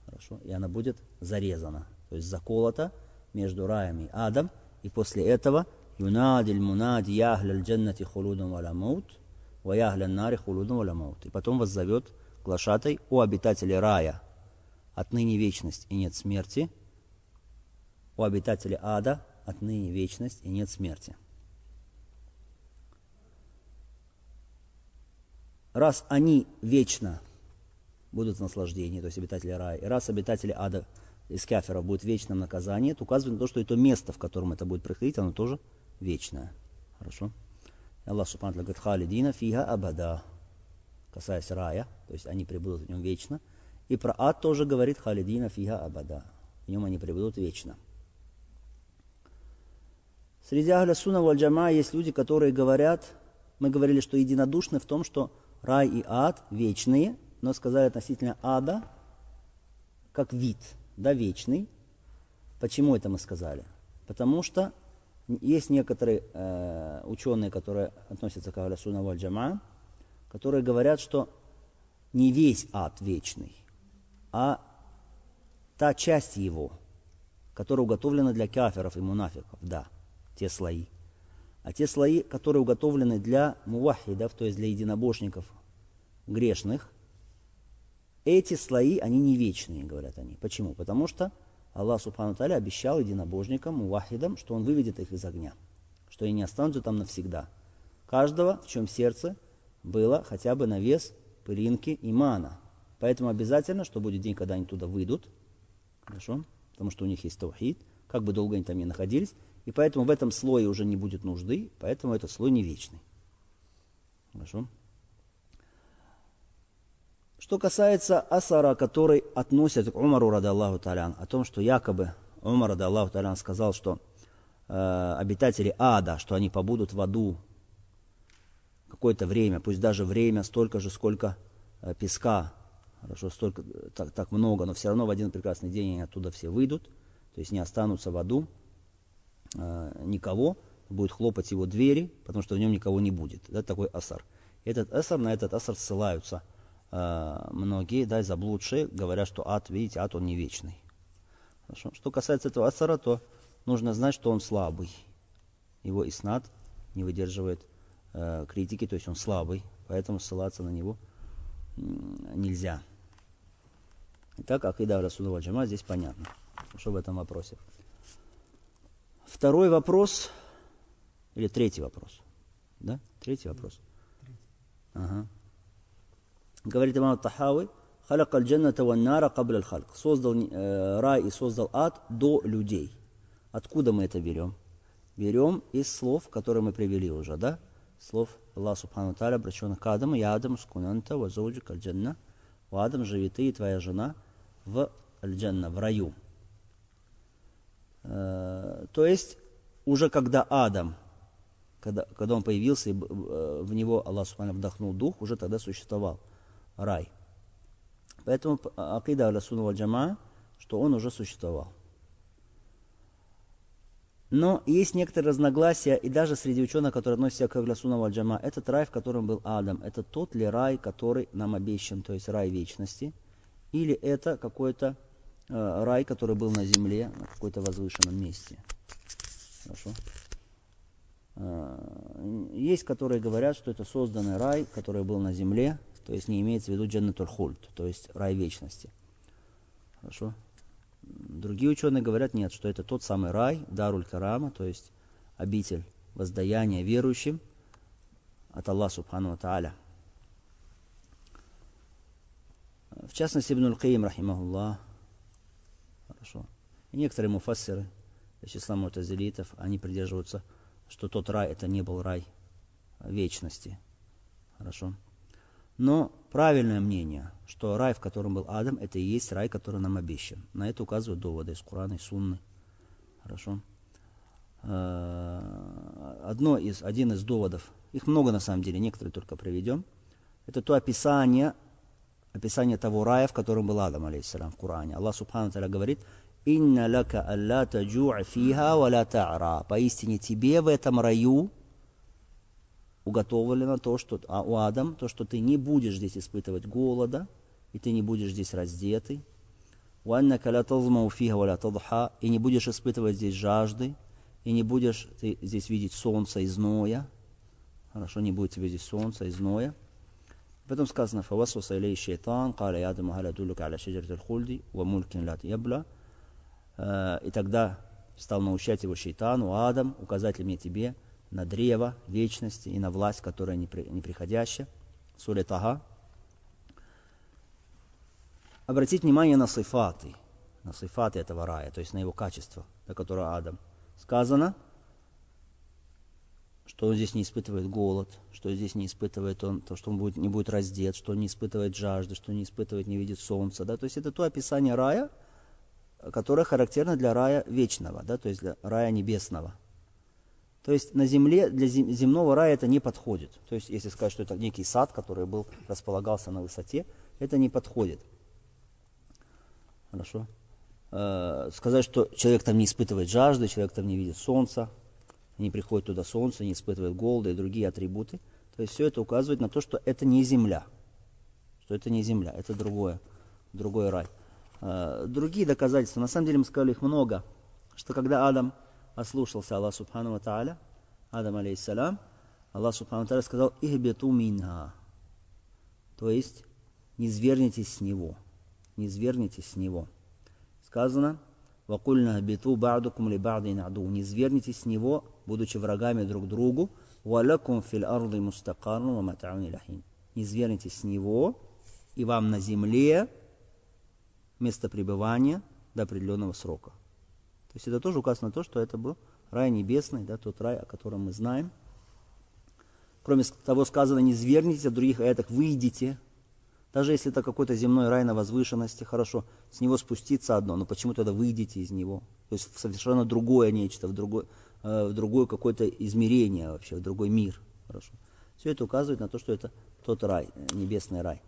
Хорошо? И она будет зарезана, то есть заколота между раем и адом. И после этого юнадиль мунади яхляль джаннати хулудам валя маут, ва яхлян нари хулудам валя маут. И потом воззовет глашатай: о обитатели рая, отныне вечность и нет смерти, у обитателей ада отныне вечность и нет смерти. Раз они вечно будут в наслаждении, то есть обитатели рая, и раз обитатели ада из кафира будут в вечном наказании, это указывает на то, что и то место, в котором это будет происходить, оно тоже вечное. Хорошо? И Аллах Субхану ва Тааля говорит: халидина фиха абада, касаясь рая, то есть они пребудут в нем вечно. И про ад тоже говорит: халидина фиха абада, в нем они пребудут вечно. Среди ахля сунна валь джамаа есть люди, которые говорят, мы говорили, что единодушны в том, что рай и ад вечные, но сказали относительно ада как вид, да, вечный. Почему это мы сказали? Потому что есть некоторые ученые, которые относятся к ахля сунна валь джамаа, которые говорят, что не весь ад вечный, а та часть его, которая уготовлена для кафиров и мунафиков, да, те слои. А те слои, которые уготовлены для мувахидов, то есть для единобожников грешных, эти слои, они не вечные, говорят они. Почему? Потому что Аллах Субхану ва Тааля обещал единобожникам, мувахидам, что Он выведет их из огня, что они не останутся там навсегда. Каждого, в чем сердце было хотя бы на вес пылинки имана. Поэтому обязательно, что будет день, когда они туда выйдут, хорошо? Потому что у них есть таухид, как бы долго они там ни находились, и поэтому в этом слое уже не будет нужды, поэтому этот слой не вечный. Хорошо? Что касается асара, который относят к Умару ради Аллаху Тааля, о том, что якобы Умар ради Аллаху Тааля сказал, что обитатели ада, что они побудут в аду какое-то время, пусть даже время столько же, сколько песка, хорошо, столько, так много, но все равно в один прекрасный день они оттуда все выйдут, то есть не останутся в аду никого, будет хлопать его двери, потому что в нем никого не будет. Это такой асар. На этот асар ссылаются многие, да, заблудшие, говорят, что ад, видите, ад он не вечный. Хорошо. Что касается этого асара, то нужно знать, что он слабый. Его иснад не выдерживает критики, то есть он слабый, поэтому ссылаться на него нельзя. Итак, акида ахля сунна валь джамаа здесь понятно, что в этом вопросе. Второй вопрос, или третий вопрос, да? Третий вопрос. Ага. Говорит имам ат-Тахави: халак аль-джанната ван-нара кабля аль-халк. Создал рай и создал ад до людей. Откуда мы это берем? Берем из слов, которые мы привели уже, да? Слов Аллаха Субхану ва Тааля, обращенных к Адаму: я Адам скунанта ва зауджик аль-джанна. У Адам, живи ты и твоя жена в аль-джанна, в раю. То есть, уже когда Адам, когда он появился, и в него Аллах Субхану вдохнул дух, уже тогда существовал рай. Поэтому акида ахля сунна валь джамаа, что он уже существовал. Но есть некоторые разногласия, и даже среди ученых, которые относятся к ахля сунна валь джамаа, этот рай, в котором был Адам, это тот ли рай, который нам обещан, то есть рай вечности, или это какой-то рай, который был на земле, на какой-то возвышенном месте. Хорошо. Есть, которые говорят, что это созданный рай, который был на земле, то есть не имеется в виду джаннатуль хульд, то есть рай вечности. Хорошо. Другие ученые говорят, нет, что это тот самый рай, даруль карама, то есть обитель воздаяния верующим от Аллаха Субхану ва Тааля. В частности, Ибн аль-Каим, рахимахуллах, хорошо. И некоторые муфассиры из числа му'тазилитов, они придерживаются, что тот рай это не был рай вечности. Хорошо. Но правильное мнение, что рай, в котором был Адам, это и есть рай, который нам обещан. На это указывают доводы из Корана и Сунны. Хорошо. Один из доводов, их много на самом деле, некоторые только приведем, это то описание того рая, в котором был Адам, алейхиссалям, в Коране. Аллах Субхану ва Тааля говорит: «Инна лака алла таджу'а фиха ва ла та'ра». Поистине тебе в этом раю уготовлено то, что у Адам, то, что ты не будешь здесь испытывать голода, и ты не будешь здесь раздетый. وأنك لا تظمأ فيها ولا تضحى, и не будешь испытывать здесь жажды, и не будешь ты здесь видеть солнца и зноя. Хорошо, не будет тебе здесь солнца и зноя. Потом сказано: فوسوس إليه الشيطان قال يا آدم هل أدلك على شجرة الخلد وملك لا يبلى. И тогда стал научать его шейтан: о Адам, указать ли мне тебе на древо вечности и на власть, которая неприходящая. Сура Таха. Обратить внимание на сифаты этого рая, то есть на его качество, до которого Адам. Сказано, что он здесь не испытывает голод, что здесь не испытывает он то, что он не будет раздет, что он не испытывает жажды, что не испытывает, не видит солнца. Да? То есть это то описание рая, которое характерно для рая вечного, да? То есть для рая небесного. То есть на земле для земного рая это не подходит. То есть если сказать, что это некий сад, который располагался на высоте, это не подходит. Хорошо. Сказать, что человек там не испытывает жажды, человек там не видит солнца, не приходит туда солнце, не испытывает голода и другие атрибуты. То есть все это указывает на то, что это не земля. Что это не земля, это другой рай. Другие доказательства, на самом деле мы сказали их много, что когда Адам ослушался Аллаха Субхану ва Тааля, Адам алейхиссалям, Аллах Субхану ва Тааля сказал: «Ихбиту минха», то есть не свергнитесь с него. Не свергнитесь с него. Сказано: «Вакульна биту ба'дукум ли ба'дин аду», не свергнитесь с него, будучи врагами друг другу. «Валякум фил арды мустакарну ва мата'ун илахин», не свергнитесь с него, и вам на земле место пребывания до определенного срока. То есть это тоже указано на то, что это был рай небесный, да, тот рай, о котором мы знаем. Кроме того, сказано: не свергнитесь, а в других аятах: выйдите. Даже если это какой-то земной рай на возвышенности, хорошо, с него спуститься одно, но почему тогда выйдете из него? То есть в совершенно другое нечто, в другое какое-то измерение вообще, в другой мир. Хорошо. Все это указывает на то, что это тот рай, небесный рай.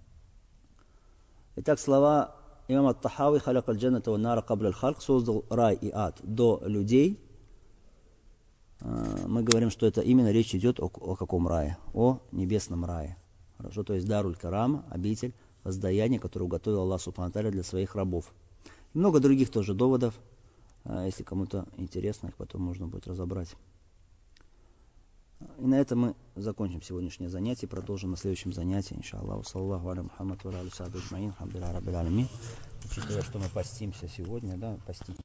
Итак, слова имама Ат-Тахави: «Халяк аль-джанната ва нара кабля аль-халк», создал рай и ад до людей. Мы говорим, что это именно речь идет о каком рае? О небесном рае. Хорошо, то есть Даруль Карама, обитель воздаяния, которую уготовил Аллах Субхану ва Тааля для своих рабов. И много других тоже доводов. Если кому-то интересно, их потом можно будет разобрать. И на этом мы закончим сегодняшнее занятие. Продолжим на следующем занятии. Иншаллаху. Саллаху аля Мухаммад ва аля сахби аджмаин. Алхамдулиллахи раббил алямин. Учитывая, что мы постимся сегодня, да, постимся.